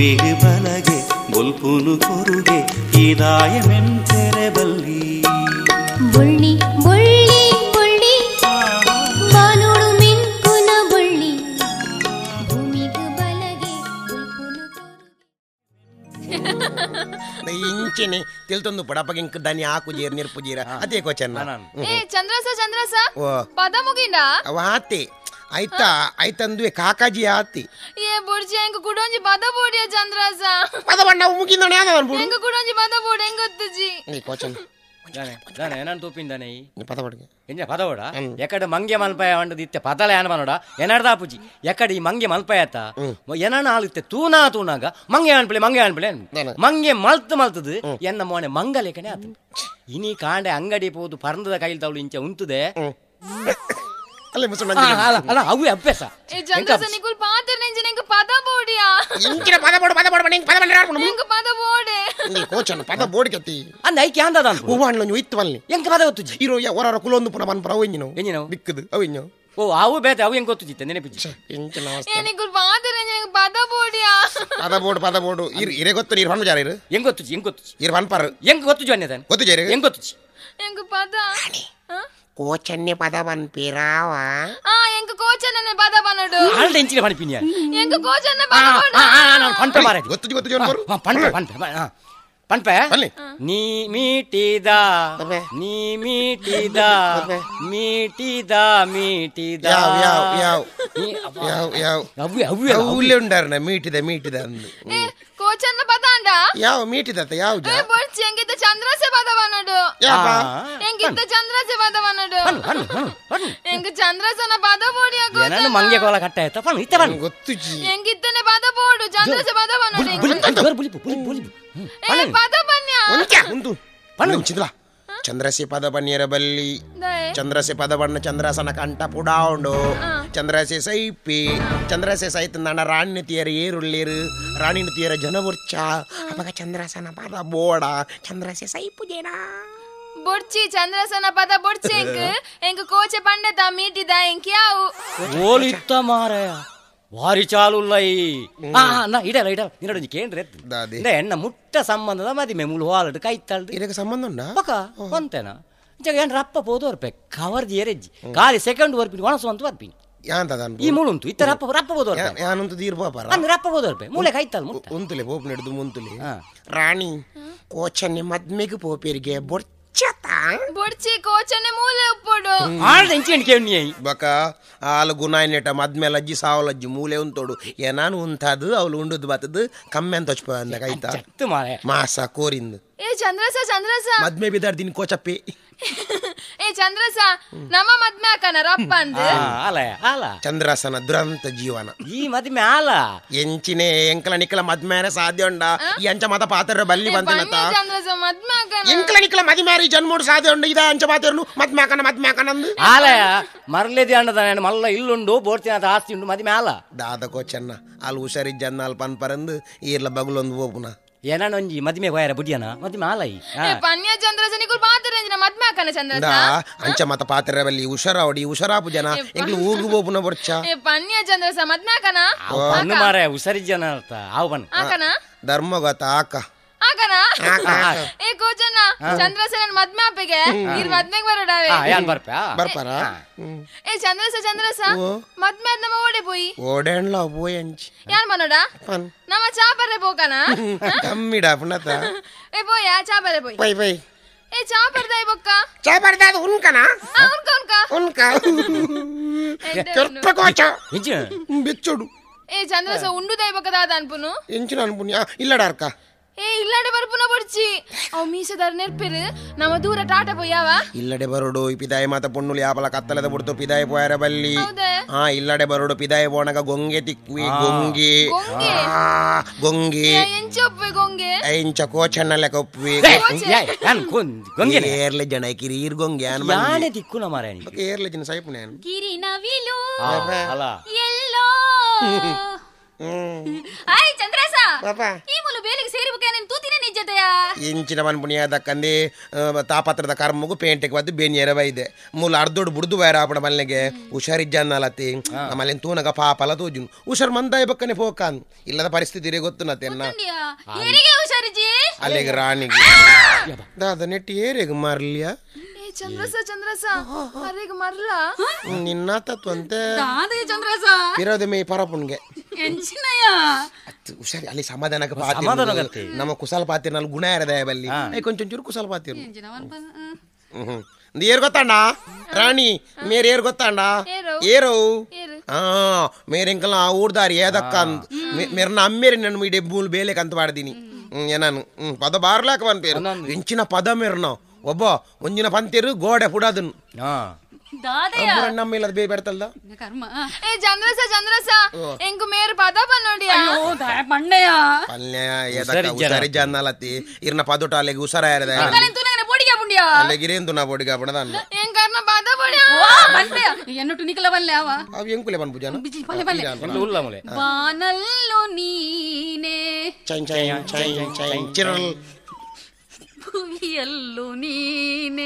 ಭೂಮಿಗೆ ಬಲಗೆ ಬೊಲ್ಪುನು ಕೊರುಗೆ ಇದಾಯ ಮೆಂತೆರೆ ಬಲ್ಲಿ ಬುಳ್ಳಿ ಬುಳ್ಳಿ ಬುಳ್ಳಿ ಬಾನುಡು ಮಿಂಕುನ ಬುಳ್ಳಿ ಭೂಮಿಗೆ ಬಲಗೆ ಬೊಲ್ಪುನು ಕೊರುಗೆ ಇಂಚಿನಿ ತಿಳ್ತೊಂದು ಪಡಪಗೆ ಇಂಕ ದಾನಿ ಹಾಕು ಜೀರ್ ನೀರು ಪುಜೀರ ಅದೇ ಕೋಚನ್ನ ಏ ಚಂದ್ರಸ ಓ ಪದ ಮುಗಿಂಡ ಅವ ಆತಿ ಆಯ್ತಾ ಆಯ್ತಂದ್ವೆ ಕಾಕಾಜಿ ಆತಿ ಏ ಬುಡ್ಜಿ ಹೆಂಗ ಕುಡೊಂಜಿ ಪದ ಬೋಡಿಯ ಚಂದ್ರಸ ಪದ ಬಣ್ಣ ಮುಗಿಂದಣ ಯಾವ್ದು ಅನ್ಬಿಡು ಹೆಂಗ ಕುಡೊಂಜಿ ಪದ ಬೋಡಿ ಹೆಂಗ ಗೊತ್ತುಜಿ ನೀ ಕೋಚನ್ దాని ఏనాడు తూపిందానే ನೀ ಪದ ಬಡ್ಗೆ ఎంజ పదవడా ఎక్కడ మంగే మల్పాయ వంటది ఇత్తే పదల ఏనబనోడా ఎనడదా పూజి ఎక్కడ ఈ మంగే మల్పాయత ఎనన ఆలితే తూనాగా మంగే అన్పిలే మంగే మల్ತದು ಎನ್ನ ಮೋನೆ ಮಂಗಲೇಕನೆ ಆತ ಇನಿ ಕಾಂಡೆ ಅಂಗಡಿ ಪೋದು ಪರಂದದ ಕೈಲ್ ತವಳು ಇಂಚೆ ಉಂತುದೆ ಅಲ್ಲೇ ಮುಸಣ್ಣ ಅಲ್ಲ ಅವು ಅಭ್ಯಾಸ ಏ ಚಂದ್ರಸ ನಿಕುಲ್ ಪಾತ್ರ ನೆಂಜಿ ಹೆಂಗ ಪದ ಬೋಡಿಯ ಇಂಚಿನ ಪದ ಬೋಡು ನಿಂಗೆ ಪದ ಬಂದ್ರೆ ಆಡ್ಕೊಂಡು ಹೆಂಗ ಪದ ಬೋಡೆ ನೀ ಕೋಚನ್ ಪದ ಬೋಡ್ ಕೆತ್ತಿ ಅಂದ ಐಕೆ ಅಂದದ ಹೂವಾಣ್ಣ ನೀವು ಇತ್ತು ಬಲ್ಲಿ ಎಂಕ ಪದ ಗೊತ್ತುಜಿ ಇರೋ ಹೊರ ಕುಲೊಂದು ಪುನಃ ಬನ್ ಪರ ಎಂಜಿನವು ಎಂಜಿನವು ಬಿಕ್ಕದು ಅವಿഞ്ഞോ ಓ ಅವು ಬೇತೆ ಅವು ಹೆಂಗ್ ಗೊತ್ತುಜಿತ್ತೆ ನೆನಪಿಜಿ ಇಂಚಿನ ಏ ನಿಕುಲ್ ಪಾತ್ರ ನೆಂಜಿ ಹೆಂಗ ಪದ ಬೋಡಿಯ ಪದ ಬೋಡು ಇರೇ ಗೊತ್ತು ನೀರು ಹೊನ್ ಜಾರ ಇರು ಹೆಂಗ್ ಗೊತ್ತುಜಿ ಇರು ಹೊನ್ ಪರ ಹೆಂಗ್ ಗೊತ್ತುಜಿ ಅನ್ನೇದಾನೆ ಗೊತ್ತು ಜಾರಿ ಹೆಂಗ್ ಗೊತ್ತುಜಿ ಹೆಂಗ ಪದ ಕೋಚನ್ನೆ ಪದ ಬನ್ ಪಿರಾವ ಹೆಂಗ ಕೋಚನ್ನ ಪದ ಬನಡು ಆಲ್ಡೆ ಇಂಚಿನ ಪಣಿಪಿನಿಯ ಹೆಂಗ ಕೋಚನ್ನ ಪದ ಬನ ನಾನು ಪಂಪೆ ಮಾರೇ ಗೊತ್ತು ಜೋನ್ ಬರು ಪಂಪೆ ಬನ್ನಿ ನೀ ಮೀಟಿದ ಊಲ್ಲೇ ಉಂಡಾರಣ ಮೀಟಿದ ಅಂದು ಕೋಚನ್ನ ಪದ ಅಂಡ ಯಾವ ಮೀಟಿದತ್ತ ಯಾವ ಏ ಬೊಡ್ಚಿ ಹೆಂಗಿದ್ದ ಚಂದ್ರಸೆ ಪದ ಬನಡು ಹೆಂಗಿದ್ದ ಚಂದ್ರಸೆ ಪದ ಬನಡು ಹೆಂಗ ಚಂದ್ರಸನ ಪದ ಬೋಡಿಯ ನಾನು ಮಂಗೆ ಕೋಲ ಕಟ್ಟ ಆಯ್ತಾ ಪಣ ಇತ್ತ ಬಣ್ಣ ಗೊತ್ತು ಜಿ ಹೆಂಗಿದ್ದನೆ ಪದ ಬೋಡು ಚಂದ್ರಸೆ ಪದ ಬನಡು ಏ ಪದ ಬನ್ಯ ಒಂದು ಪಣ್ಣಿಂಚಿದ್ಲ ಚಂದ್ರಸೆ ಪದ ಬನ್ನಿಯರ ಬಲ್ಲಿ ಚಂದ್ರಸೆ ಪದ ಬಣ್ಣ ಚಂದ್ರಸನ ಕಂಠ ಪುಡಾಂಡು ಚಂದ್ರಸೆ ಸೈಪಿ ಚಂದ್ರಸೆ ಸೈತ ನನ್ನ ರಾಣಿ ತೀಯರ ಏರುಳ್ಳೇರು ರಾಣಿ ತೀಯರ ಜನವರ್ಚ ಅವಾಗ ಚಂದ್ರಸನ ಪದ ಬೋಡ ಚಂದ್ರಸೆ ಸೈಪು ಜೇನ ಬೊಡ್ಚಿ ಚಂದ್ರಸನ ಪದ ಬೊಡ್ಚಿ ಹೆಂಗ ಕೋಚೆ ಪಂಡತ ಮೀಟಿದ ಹೆಂಗ್ ಯಾವು ಓಲಿತ್ತ ಮಾರಾಯ ವಾರಿ ಚಾಲುಲ್ಲೈ ಇಡಲ್ಲ ನಿನ್ನೊಂದು ಕೇಂದ್ರ ಎಣ್ಣ ಮುಟ್ಟ ಸಂಬಂಧದ ಮದಿಮೆ ಮುಳು ಹಾಲಡು ಕೈತಾಳ್ದು ಇದಕ್ಕೆ ಸಂಬಂಧ ಉಂಟಾ ಪಕ್ಕ ಹೊಂತೇನಾ ಏನ್ ರಪ್ಪ ಪೋದು ವರ್ಪೆ ಕವರ್ದಿ ಎರೆಜ್ಜಿ ಖಾಲಿ ಸೆಕೆಂಡ್ ವರ್ಪಿನಿ ಒಣಸುವಂತ ವರ್ಪಿನಿ ಈ ಮೂಳು ಉಂಟು ಇತ್ತ ರಪ್ಪ ಬೋದು ಯಾನಂತ ದೀರ್ಪಾರ ರಪ್ಪ ಬೋದು ವರ್ಪೆ ಮೂಳೆ ಕೈತಲ್ ಉಂತುಲೆ ಪೋಪ್ ನಡೆದು ಮುಂತುಲೆ ರಾಣಿ ಕೋಚನ್ನೆ ಮದ್ಮೆಗೆ ಪೋಪೇರಿಗೆ ಬೊಡ್ಚಿ ಕೋಚನೆ ಮೂಲೆ ಉಪ್ಪೋಡು ಬಕ ಹಾಲು ಗುನಾಯ್ನೆಟ ಮದ್ಮೇಲೆ ಅಜ್ಜಿ ಸಾವಲಜ್ಜಿ ಮೂಲೆ ಉಂತೋಡು ಏನಾನು ಉಂತಾದು ಅವಳು ಉಂಡುದು ಬತ್ತದು ಕಮ್ಮಿ ಅಂತ ಹೊಚ್ಪ ಕೈತಾ ಮಾಸ ಕೋರಿಂದು ಏ ಚಂದ್ರಸ ಮದ್ಮೆ ಬಿದ್ದಾರ ದಿನ ಕೋಚಪ್ಪಿ ಏ ಚಂದ್ರಸ ನಮ್ಮ ಮದ್ಮೆ ಹಾಕನ ರಪ್ಪ ಅಂದು ಚಂದ್ರಸನ ದುರಂತ ಜೀವನ ಈ ಮದ್ಮೆ ಆಲ ಎಂಚಿನೇ ಎಂಕಲ ನಿಕ್ಕಲ ಮದ್ಮೇನೆ ಸಾಧ್ಯ ಉಂಡ ಈ ಅಂಚ ಮಾತ ಪಾತ್ರ ಬಲ್ಲಿ ಬಂತನತ ಚಂದ್ರಸ ಮದ್ಮೆ ಹಾಕನ ಎಂಕಲ ನಿಕ್ಕಲ ಮದಿಮಾರಿ ಜನ್ಮೋಡು ಸಾಧ್ಯ ಉಂಡ ಇದ ಅಂಚ ಪಾತ್ರನು ಮದ್ಮೆ ಹಾಕನ ಅಂದು ಆಲಯ ಮರಲೇದಿ ಅಂಡದ ಮಲ್ಲ ಇಲ್ಲುಂಡು ಬೋಡ್ತಿನ ಆಸ್ತಿ ಉಂಡು ಮದ್ಮೆ ಆಲ ದಾದ ಕೋಚನ್ನ ಅಲ್ಲಿ ಹುಷಾರಿಜ್ಜನ್ನ ಅಲ್ಲಿ ಪನ್ ಪರಂದು ಈರ್ಲ ಬಗುಲೊಂದು ಹೋಗುನ ಏನೊಂಜಿ ಮದ್ಮೆ ಹೋಯರ ಬುಡಿಯನ ಮದ್ಮೆ ಆಲೈ ಪನ್ಯ ಚಂದ್ರಸ ನಿಕುಲ್ ಪಾತ್ರೆ ಮದ್ಮೆ ಹಾಕನ ಚಂದ್ರಸ ಅಂಚ ಮತ ಪಾತ್ರೆ ಬಲ್ಲಿ ಹುಷಾರಾವಡಿ ಹುಷಾರಾಪು ಜನ ಎಂಗ್ಲು ಊಗು ಬೋಪುನ ಬರ್ಚ ಪನ್ಯ ಚಂದ್ರಸ ಮದ್ಮೆ ಹಾಕನ ಪನ್ನು ಮಾರೆ ಹುಷಾರಿ ಜನ ಅರ್ಥ ಆವು ಬನ್ ಹಾಕನ ಧರ್ಮ ಗೊತ್ತ ಆಕ ಹಾಕನ ಏ ಕೋಚನ್ನ ಚಂದ್ರಸನ ಮದ್ಮೆ ಹಾಪಿಗೆ ಇರ್ ಮದ್ಮೆಗೆ ಬರೋಡಾವೆ ಯಾನ್ ಬರ್ಪಾರ ಏ ಚಂದ್ರಸ ಮದ್ಮೆ ಆದ್ ನಮ್ಮ ಓಡೆ ಪೋಯಿ ಓಡೇಣ್ಲ ಪೋಯ್ ಅಂಚಿ ಯಾನ್ ಮನೋಡ ನಮ್ಮ ಚಾಪರ್ರೆ ಪೋಕನ ಕಮ್ಮಿಡ ಪುನತ ಏ ಪೋಯ ಚಾಪರ್ರೆ ಪೋಯ್ ಪೈ ಏ ಚಾಪರ್ದಾಯ್ ಬೊಕ್ಕ ಚಾಪರ್ದಾದ ಉನ್ಕನ ಉನ್ಕ ಕೆರ್ಪ ಕೋಚ ಬೆಚ್ಚೋಡು ಏ ಚಂದ್ರಸ ಉಂಡುದಾಯ್ ಬೊಕ್ಕದಾದ ಅನ್ಪುನು ಎಂಚಿನ ಅನ್ಪುನಿ ಇಲ್ಲಡ ಅರ್ಕ ಏ ಇಲ್ಲಡೆ ಬರ್ಪುನ ಬೊಡ್ಚಿ ಅವ್ ಮೀಸದಾರ ನೆರ್ಪೆರು ನಮ್ಮ ದೂರ ಟಾಟ ಪೋಯಾವ ಇಲ್ಲಡೆ ಬರೋಡು ಪಿದಾಯ ಮಾತ ಪೊಣ್ಣುಲು ಯಾಪಲ ಕತ್ತಲದ ಬಿಡ್ತು ಪಿದಾಯ ಪೋಯರ ಬಲ್ಲಿ ಇಲ್ಲಡೆ ಬರೋಡು ಪಿದಾಯ ಪೋಣಗ ಗೊಂಗೆ ತಿಕ್ವಿ ಗೊಂಗೆ ಎಂಚೊಪ್ಪೆ ಗೊಂಗೆ ಎಂಚ ಕೋಚನ್ನಲೆ ಕೊಪ್ವಿ ಏರ್ಲೆ ಜನ ಕಿರೀರ್ ಗೊಂಗೆ ಯಾನೆ ದಿಕ್ಕುನ ಮಾರೆ ಏರ್ಲೆ ಜನ ಸೈಪುನೆ ಕಿರಿ ನವಿಲು ಅಲ್ಲ ಎಲ್ಲೋ ಆಯ್ ಚಂದ್ರಸ ಈ ಮುಲು ಬೇಲಿಗೆ ಸೇರಿ ಬುಕ್ಕೆ ನೀನು ತೂತಿನೇ ನಿಜ್ಜತೆಯ ಇಂಚಿನ ಮನ್ಪುಣಿಯ ದಕ್ಕಂದಿ ತಾಪತ್ರದ ಕರ್ಮಗು ಪೇಂಟೆಗೆ ಬದ್ದು ಬೇನಿಯರ ಬೈದೆ ಮೂಲ ಅರ್ಧೋಡು ಬುಡ್ದು ವೈರ ಆಪಣ ಮಲ್ಲೆಗೆ ಹುಷಾರಿಜ್ಜ ಅನ್ನಲತ್ತಿ ಆಮೇಲೆ ತೂನಗ ಪಾಪಲ ತೋಜುನು ಹುಷಾರ್ ಮಂದಾಯ ಬಕ್ಕನೆ ಪೋಕಾನ್ ಇಲ್ಲದ ಪರಿಸ್ಥಿತಿ ಗೊತ್ತು ನತ್ತೆನ್ನ ಅಲ್ಲಿಗೆ ರಾಣಿಗೆ ದಾದ ನೆಟ್ಟಿ ಏರೆಗೆ ಮಾರ್ಲಿಯ ಚಂದ್ರಸ ಅರೆಗೆ ಮರ್ಲ ನಿನ್ನ ತತ್ವಂತೆ ಇರೋದೆ ಮೇ ಪರಪುನ್ಗೆ ಹುಷಾರಿ ಅಲ್ಲಿ ಸಮಾಧಾನಕ್ಕೆ ಪಾತಿ ನಮ್ಮ ಕುಸಲ್ ಪಾತಿರ್ ನಲ್ಲಿ ಗುಣ ಇರದೆ ಬಲ್ಲಿ ಕೊಂಚ ಚೂರು ಕುಸಲ್ ಪಾತಿರ್ ಏರ್ ಗೊತ್ತಾಂಡ ರಾಣಿ ಮೇರ್ ಏರ್ ಗೊತ್ತಾಂಡ ಏರು ಮೇರೆಂಕಲ್ ಊರ್ದಾರಿ ಏದಕ್ಕ ಮೇರ್ನ ಅಮ್ಮೇರಿ ನನ್ನ ಮೀಡೆ ಮೂಲ್ ಬೇಲೆ ಕಂತ ಮಾಡಿದೀನಿ ಏನಾನು ಪದ ಬಾರ್ಲಾಕ ಬನ್ ಪೇರು ಹೆಂಚಿನ ಪದ ಮೇರ್ನ ಒಬ್ಬ ಒಂಜಿನ ಪಂತಿರು ಗೋಡೆ ಪುಡದನ್ ನಮ್ಮಿಲ್ಲದ ಬೇ ಬೆಡ್ತಲ್ದ ಚಂದ್ರಸ ಎಂಕು ಮೇರು ಪದ ಬನ್ನೋಡಿಯ ಹುಷಾರಿ ಜನ್ನಲತ್ತಿ ಇರ್ನ ಪದೋಟ ಅಲ್ಲಿಗೆ ಹುಷಾರ ಇರದೆ ಗಿರೇಂದು ನಾ ಬೋಡಿಗ ಬಡದಲ್ಲ ಅವು ಎಂಕುಲೆ ಬನ್ ಪೂಜಾನ ಚಿರಲ್ ಭುವಿಯಲ್ಲೂ ನೀನೆ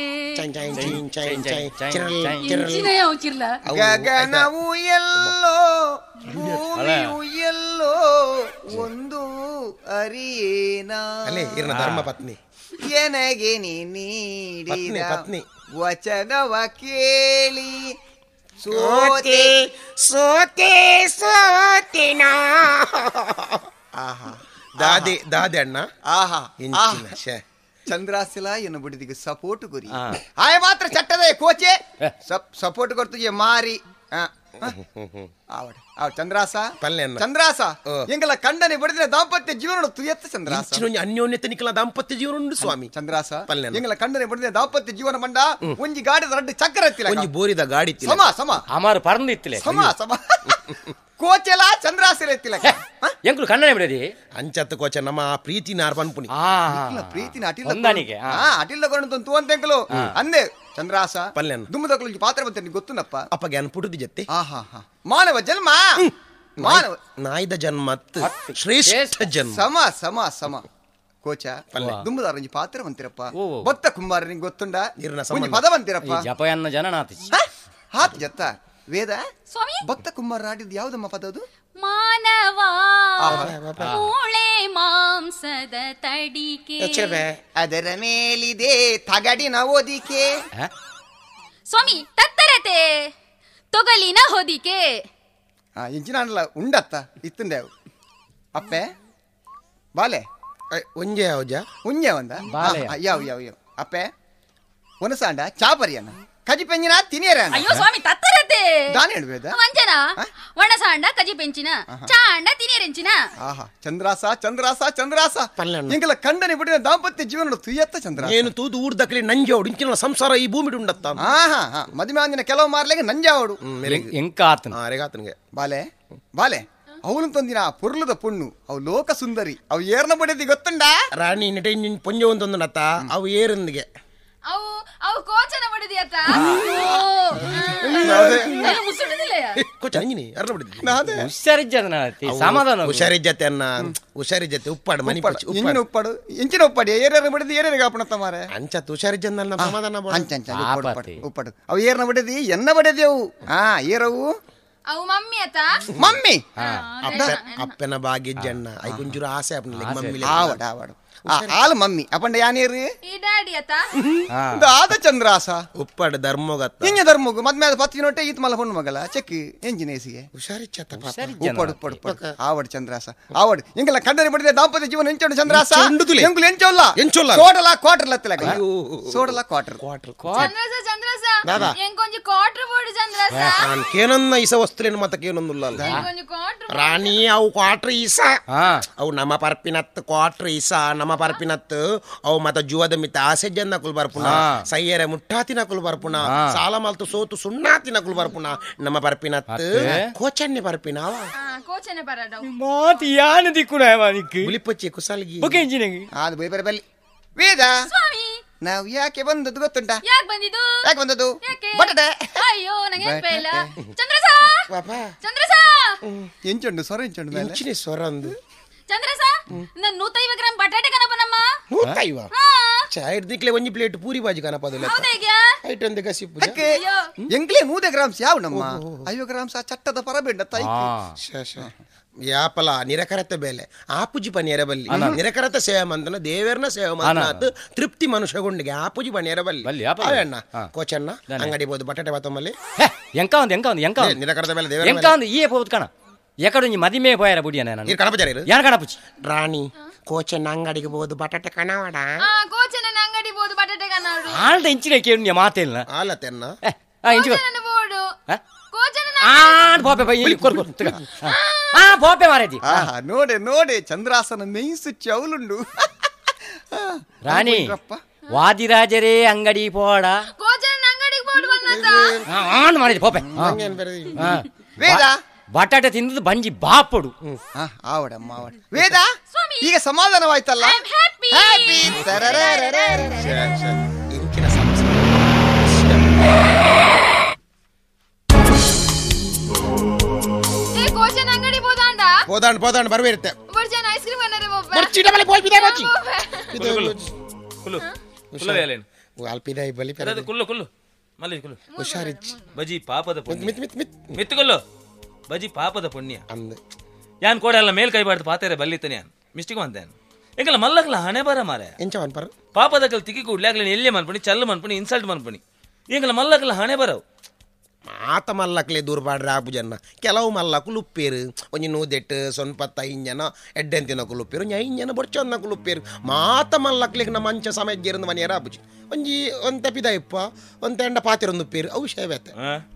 ಗಗನವು ಎಲ್ಲೋ ಭೂಮಿಯು ಎಲ್ಲೋ ಒಂದು ಅರಿಯೇನ ಧರ್ಮ ಪತ್ನಿ ಎನಗೆ ನೀಡಿದ ಪತ್ನಿ ವಚನವ ಕೇಳಿ ಸೋತೆ ಸೋತೆ ಸೋತಿನ ದಾದೆ ದಾದೆ ಅಣ್ಣ ಆಹಾ ಚಂದ್ರಾಸಿಲ ಎನ್ನು ಬಿಡಿದಿಗೆ ಸಪೋರ್ಟ್ ಗುರಿ ಆಯ ಮಾತ್ರ ಚಟ್ಟದೆ ಕೋಚೆ ಸಪೋರ್ಟ್ ಕೊಡ್ತು ಮಾರಿ ಚಂದ್ರಾಸ ಚಂದ್ರಾಸ ಎಂಗಲ ಕಂಡನೆ ಬಡಿದ್ರೆ ದಾಂಪತ್ಯ ಜೀವನ ತುಯತ್ತ ಚಂದ್ರಾಸ ಅನ್ಯೋನ್ಯತೆ ನಿಖಲ ದಾಂಪತ್ಯ ಜೀವನ ಸ್ವಾಮಿ ಚಂದ್ರಾಸ ಎಂಗಲ ಕಂಡನೆ ಬಡಿದ್ರೆ ದಾಂಪತ್ಯ ಜೀವನ ಮಂಡ ಒಂಜಿ ಗಾಡಿದ ರಡ್ಡು ಚಕ್ರ ಎತ್ತಿಲ್ಲ ಒಂಜಿ ಬೋರಿದ ಗಾಡಿ ಸಮ ಸಮ ಅಮಾರು ಪರಂದಿತ್ತಿಲ್ಲ ಸಮ ಸಮ ಕೋಚೆಲ ಚಂದ್ರಾಸಿರ ಎತ್ತಿಲ್ಲ ಎಂಕುಲು ಕಣ್ಣನೆ ಬಿಡದಿ ಅಂಚತ್ತು ಕೋಚ ನಮ್ಮ ಪ್ರೀತಿ ನಾರ್ ಪನ್ಪುನಿ ಪ್ರೀತಿನ ಅಟಿಲ್ಲ ಕೊಂಡು ತೂವಂತೆಂಕಲು ಅಂದೆ ಚಂದ್ರಾಸ ಪಲ್ಯನ್ ದುಮ್ಮದಕ್ಕಲು ಪಾತ್ರ ಬಂತ ಗೊತ್ತುನಪ್ಪ ಅಪ್ಪ ಜ್ಞಾನ ಪುಟುದಿ ಜೊತೆ ಮಾನವ ಜನ್ಮ ಮಾನವ ನಾಯ್ದ ಜನ್ಮ ಶ್ರೇಷ್ಠ ಜನ್ಮ ಸಮ ಸಮ ಸಮ ಕೋಚ ದುಮ್ಮದಾರ ಪಾತ್ರ ಬಂತಿರಪ್ಪ ಬೊತ್ತ ಕುಂಬಾರ ನಿಂಗೆ ಗೊತ್ತುಂಡ ಪದ ಬಂತಿರಪ್ಪ ಜಪಯನ್ನ ಜನನಾತಿ ಹಾತ್ ಜತ್ತ ವೇದ ಭಕ್ತ ಕುಮಾರ ಆಡಿದ್ ಯಾವ್ದಮ್ಮ ಪದ ಅದು ಮಾನವ ಮೂಳೆ ಮಾಂಸದ ತಡಿಕೆ ಅದರ ಮೇಲಿದೆ ತಗಡಿನ ಓದಿಕೆ ಸ್ವಾಮಿ ತತ್ತರತೆ ತೊಗಲಿನ ಹೊದಿಕೆ ಇಂಚಿನ ಅಲ್ಲ ಉಂಡತ್ತ ಇತ್ತಂದೇವು ಅಪ್ಪೆ ಬಾಲೆ ಒಂಜೆ ಯಾವ್ಜ ಉಂಜೆ ಒಂದ ಯಾವ ಯಾವ ಯಾವ ಅಪ್ಪೆ ಒನಸಾಂಡ ಚಾಪರಿಯನ್ನ ಕಜಿ ಪೆಂಚಿನ ತಿನಿಯರ ಅಯ್ಯೋ ಸ್ವಾಮಿ ತತ್ತರತೆ ದಾನ ಹೇಳ್ಬೇದ ವಂಚನ ಒಣಸಾಂಡ ಕಜಿ ಪೆಂಚಿನ ಚಾಂಡ ತಿನಿಯರೆಂಚಿನ ಚಂದ್ರಾಸ ಚಂದ್ರಾಸ ಚಂದ್ರಾಸ ಎಂಗಲ ಕಂಡನೆ ಬಿಡಿನ ದಾಂಪತ್ಯ ಜೀವನ ತುಯ್ಯತ್ತ ಚಂದ್ರ ಏನು ತೂದು ಊರ್ದಕ್ಲಿ ನಂಜೋಡು ಇಂಚಿನ ಸಂಸಾರ ಈ ಭೂಮಿ ಉಂಡತ್ತ ಮದುವೆ ಅಂದಿನ ಕೆಲವು ಮಾರ್ಲೆಗೆ ನಂಜಾವಡು ರೇಗಾತನಿಗೆ ಬಾಲೆ ಬಾಲೆ ಅವನು ತಂದಿನ ಪುರ್ಲದ ಪುಣ್ಣು ಅವು ಲೋಕ ಸುಂದರಿ ಅವು ಏರ್ನ ಬಡಿದಿ ಗೊತ್ತುಂಡ ರಾಣಿ ನೆಟೆ ಪೊಂಜ ಒಂದೊಂದು ನತ್ತ ಅವು ಏರಂದಿಗೆ ಅವು ಅವು ಕೋಚನ ಬಡಿದಿಯತ್ತ ಹುಷಾರಿಜ್ಜತೆ ಅನ್ನ ಹುಷಾರಿಜ್ಜತೆ ಉಪ್ಪಾಡು ಮನಿ ಉಪ್ಪಾಡು ಇಂಚಿನ ಉಪ್ಪಾಡಿ ಏರ್ಯಾರ ಬಡಿದಿ ಏರ್ಯಾರಿಗೆ ಆಪಣತ್ತ ಮಾರೆ ಅಂಚತ್ ಹುಷಾರಿಜ್ಜನ್ನ ಸಮಾಧಾನ ಉಪ್ಪಾಡು ಅವು ಏರ್ನ ಬಡಿದಿ ಎನ್ನ ಬಡಿದೆವು ಏರವು ಅವು ಮಮ್ಮಿ ಅತ್ತ ಮಮ್ಮಿ ಅಪ್ಪನ ಭಾಗ್ಯಜ್ಜಣ್ಣ ಐಗೊಂಚೂರು ಆಸೆ ಮಮ್ಮಿ ಆವಡು ಆಳು ಮಮ್ಮಿ ಅಪ್ಪಂಡ ಯಾನೇರು ಈ ಡ್ಯಾಡಿ ಅತ್ತ ದಾದ ಚಂದ್ರಾಸ ಉಪ್ಪಾಡು ಧರ್ಮೋಗತ್ತ ಹಿಂಗೆ ಧರ್ಮಗು ಮದ್ಮೆ ಪತ್ತಿ ನೋಟೆ ಈತ್ ಮಲ್ಲ ಹೊಣ್ಣು ಮಗಲ ಚೆಕ್ ಎಂಜಿನೇಸಿಗೆ ಹುಷಾರಿಚ್ಚತ್ತ ಉಪ್ಪಾಡು ಉಪ್ಪಾಡು ಆವಡು ಚಂದ್ರಾಸ ಆವಡು ಹಿಂಗೆಲ್ಲ ಕಂಡನೆ ಬಡಿದೆ ದಾಂಪತ್ಯ ಜೀವನ ಎಂಚೋಡು ಚಂದ್ರಾಸ ಎಂಗುಲು ಎಂಚೋಲ್ಲ ಸೋಡಲ ಕ್ವಾರ್ಟರ್ ಲತ್ತಿಲ ಸೋಡಲ ಕ್ವಾರ್ಟರ್ ಚಂದ್ರಸ ಎಂಕೊಂಜಿ ಕ್ವಾರ್ಟರ್ ಬೋರ್ಡ್ ಚಂದ್ರಸ ಕೇನನ್ನ ಇಸ ವಸ್ತುಲೇನು ಮತ್ತ ಕೇನೊಂದುಲ್ಲ ರಾಣಿ ಅವು ಕ್ವಾರ್ಟರ್ ಈಸ ಅವು ನಮ್ಮ ಪರ್ಪಿನತ್ ಕ್ವಾರ್ಟರ್ ಈಸ ನಮ್ಮ ಪರ್ಪಿನತ್ ಅವು ಮತ್ತ ಜುವದ ಮಿತ್ತ ಆಸೆ ಜನ್ನ ಕುಲ್ ಬರ್ಪುನ ಸೈಯರೆ ಮುಟ್ಟಾತಿನ ಕುಲ್ ಬರ್ಪುನ ಸಾಲ ಮಲ್ತು ಸೋತು ಸುಣ್ಣಾತಿನ ಕುಲ್ ಬರ್ಪುನ ನಮ್ಮ ಪರ್ಪಿನತ್ ಕೋಚನ್ನೆ ಪರ್ಪಿನ ಕೋಚನೆ ಬರಡ ಮಾತಿ ಯಾನ ದಿಕ್ಕುನ ಮಾನಿಕ್ ಉಲಿಪಚ್ಚಿ ಕುಸಲ್ಗಿ ಓಕೆ ಇಂಜಿನಿಯರಿಂಗ್ ಅದು ಬೈ ಬರಬಲ್ಲಿ ವೇದ ಸ್ವಾಮಿ ನಾವು ಯಾಕೆ ಬಂದದ್ದು ಗೊತ್ತುಂಟಾ ಯಾಕೆ ಬಂದಿದ್ದು ಯಾಕೆ ಬಂದದ್ದು ಬಟಡೆ ಅಯ್ಯೋ ನಂಗೆ ನೆನಪಿಲ್ಲ ಚಂದ್ರಸ ಪಾಪ ಚಂದ್ರಸ ಎಂಚುಂಡು ಸ್ವರ ಎಂಚುಂಡು ಮೇಲೆ ಇಂಚಿನ ಸ್ವರ ಅಂದು ಚಂದ್ರಸ 150 ಗ್ರಾಂ ಬಟಾಟೆ ಕನಪನಮ್ಮ 150 ಇರ್ದಿಕ್ಲೆ ಒಂಜಿ ಪ್ಲೇಟ್ ಪೂರಿ ಬಾಜಿ ಕನಪದಲ್ಲ ಐಟ್ ಒಂದೆ ಗಸಿಪ್ಪು ಎಂಕ್ಲೆ 100 ಗ್ರಾಮ್ಸ್ ಯಾವ ನಮ್ಮ 50 ಗ್ರಾಮ್ಸ್ ಆ ಚಟ್ಟದ ಪರಬೇಡ ತೈ ಯಾಪಲ ನಿರಕರತೆ ಬೇಲೆ ಆಪುಜಿ ಪನಿಯರ ಬಲ್ಲಿ ನಿರಕರತೆ ಸೇವೆ ಮಂತನ ದೇವರನ ಸೇವೆ ಮಂತನ ತೃಪ್ತಿ ಮನುಷ್ಯಗೊಂಡಿಗೆ ಆಪುಜಿ ಪನಿಯರ ಬಲ್ಲಿ ಅಣ್ಣ ಕೋಚಣ್ಣ ಅಂಗಡಿ ಬೋದು ಬಟಾಟೆ ಬಾತಮ್ಮಲ್ಲಿ ಎಂಕ ಒಂದು ನಿರಕರತೆ ಬೇಲೆ ದೇವರ ಎಂಕ ಒಂದು ಈ ಹೋದ್ ಕಣ ಎಕಡೆ ಮದಿಮೆ ಪೋಯರ ಬುಡಿಯನ ನಾನು ಈ ಕಣಪಜಾರಿ ಯಾನ ಕಣಪುಚಿ ರಾಣಿ ಕೋಚಣ್ಣ ಅಂಗಡಿಗೆ ಬೋದು ಬಟಾಟೆ ಕಣವಾಡ ಕೋಚನ ಅಂಗಡಿ ಬೋದು ಬಟಾಟೆ ಕನಾಡು ಆಲ್ದ ಇಂಚಿನ ಕೇಳಿ ಮಾತೇನ ಆಲತೆನ್ನ ಇಂಚಿ ಬೋಡು పోపే మారేది నోడే చంద్రాసన మెయిన్స్ చెవులుండు రాణి వాదిరాజరే అంగడి పోడా మారేది పోపే వేద ಬಟಾಟೆ ತಿಂದದ್ದು ಬಂಜಿ ಬಾಪುಡು ಆವಡಮ್ಮ ಆವಡ ವೇದ ಈಗ ಸಮಾಧಾನವಾಯ್ತಲ್ಲ పోదాండ బరువేರುತ್ತೆ ఐస్ క్రీమ్ అన్నారే బొచ్చి డబల్ పోయి బిదా బొచ్చి కుల్లు కుల్లు వేలేను వాల్పిదాయి బలి పెరదు కుల్లు మళ్ళీ కుల్లు ಹುಷಾರಿಚ್ಚಿ ಬಜಿ ಪಾಪದ ಪುಣ್ಯ ಮಿತ್ ಮಿತ್ತುಕೊಲ್ಲು ಬಜಿ ಪಾಪದ ಪುಣ್ಯ ಅಂದೆ ಯಾನ್ ಕೋಡೆಲ್ಲ ಮೇಲ್ ಕೈ ಬಾಡ್ದು ಪಾತೇರೆ ಬಲ್ಲಿತ್ತನೆ ಯಾನ್ ಮಿಸ್ಟಿಕ್ ಅಂತಾನೆ ಎಂಕಲ್ಲ ಮಲ್ಲಕಲ್ಲ ಹಣೆ ಬರ ಮಾರೆ ಎಂಚವನ್ ಪರ ಪಾಪದಕಲ್ ತಿಕ್ಕಿ ಕೂಡ್ಲಾಗ್ಲಿ ಎಲ್ಲೇ ಮನ್ಪಣಿ ಚಲ್ಲು ಮನ್ಪಣಿ ಇನ್ಸಲ್ಟ್ ಮನ್ಪಣಿ ಎಂಕಲ್ಲ ಮಲ್ಲಕಲ್ಲ ಹಣೆ ಬರವು ಮಾತ ಮಲ್ಲಕ್ಲೆ ದೂರ ಬಾಡ್ರೆ ಆಪುಜನ್ನ ಕೆಲವು ಮಲ್ಲಕುಲು ಉಪ್ಪೇರು ಒಂಜಿ ನೂದೆಟ್ಟು ಸೊನ್ಪತ್ತ ಇಂಜನ ಎಡ್ಡೆಂತಿನಕುಲು ಉಪ್ಪೇರು ಇಂಜನ ಬೊಚ್ಚೊಂದಕುಲು ಉಪ್ಪೇರು ಮಾತ ಮಲ್ಲಕ್ಲೆಗ್ ನಮ್ಮ ಮಂಚ ಸಮಯಜ್ಜೇರಿಂದ ಮನೆಯರ ಆಪುಜಿ ಒಂಜಿ ಒಂತ ಪಿದ ಇಪ್ಪ ಒಂತ ಎಂಡ ಪಾತಿರೊಂದು ಉಪ್ಪೇರು ಅವು ಶೇವತ್ತೆ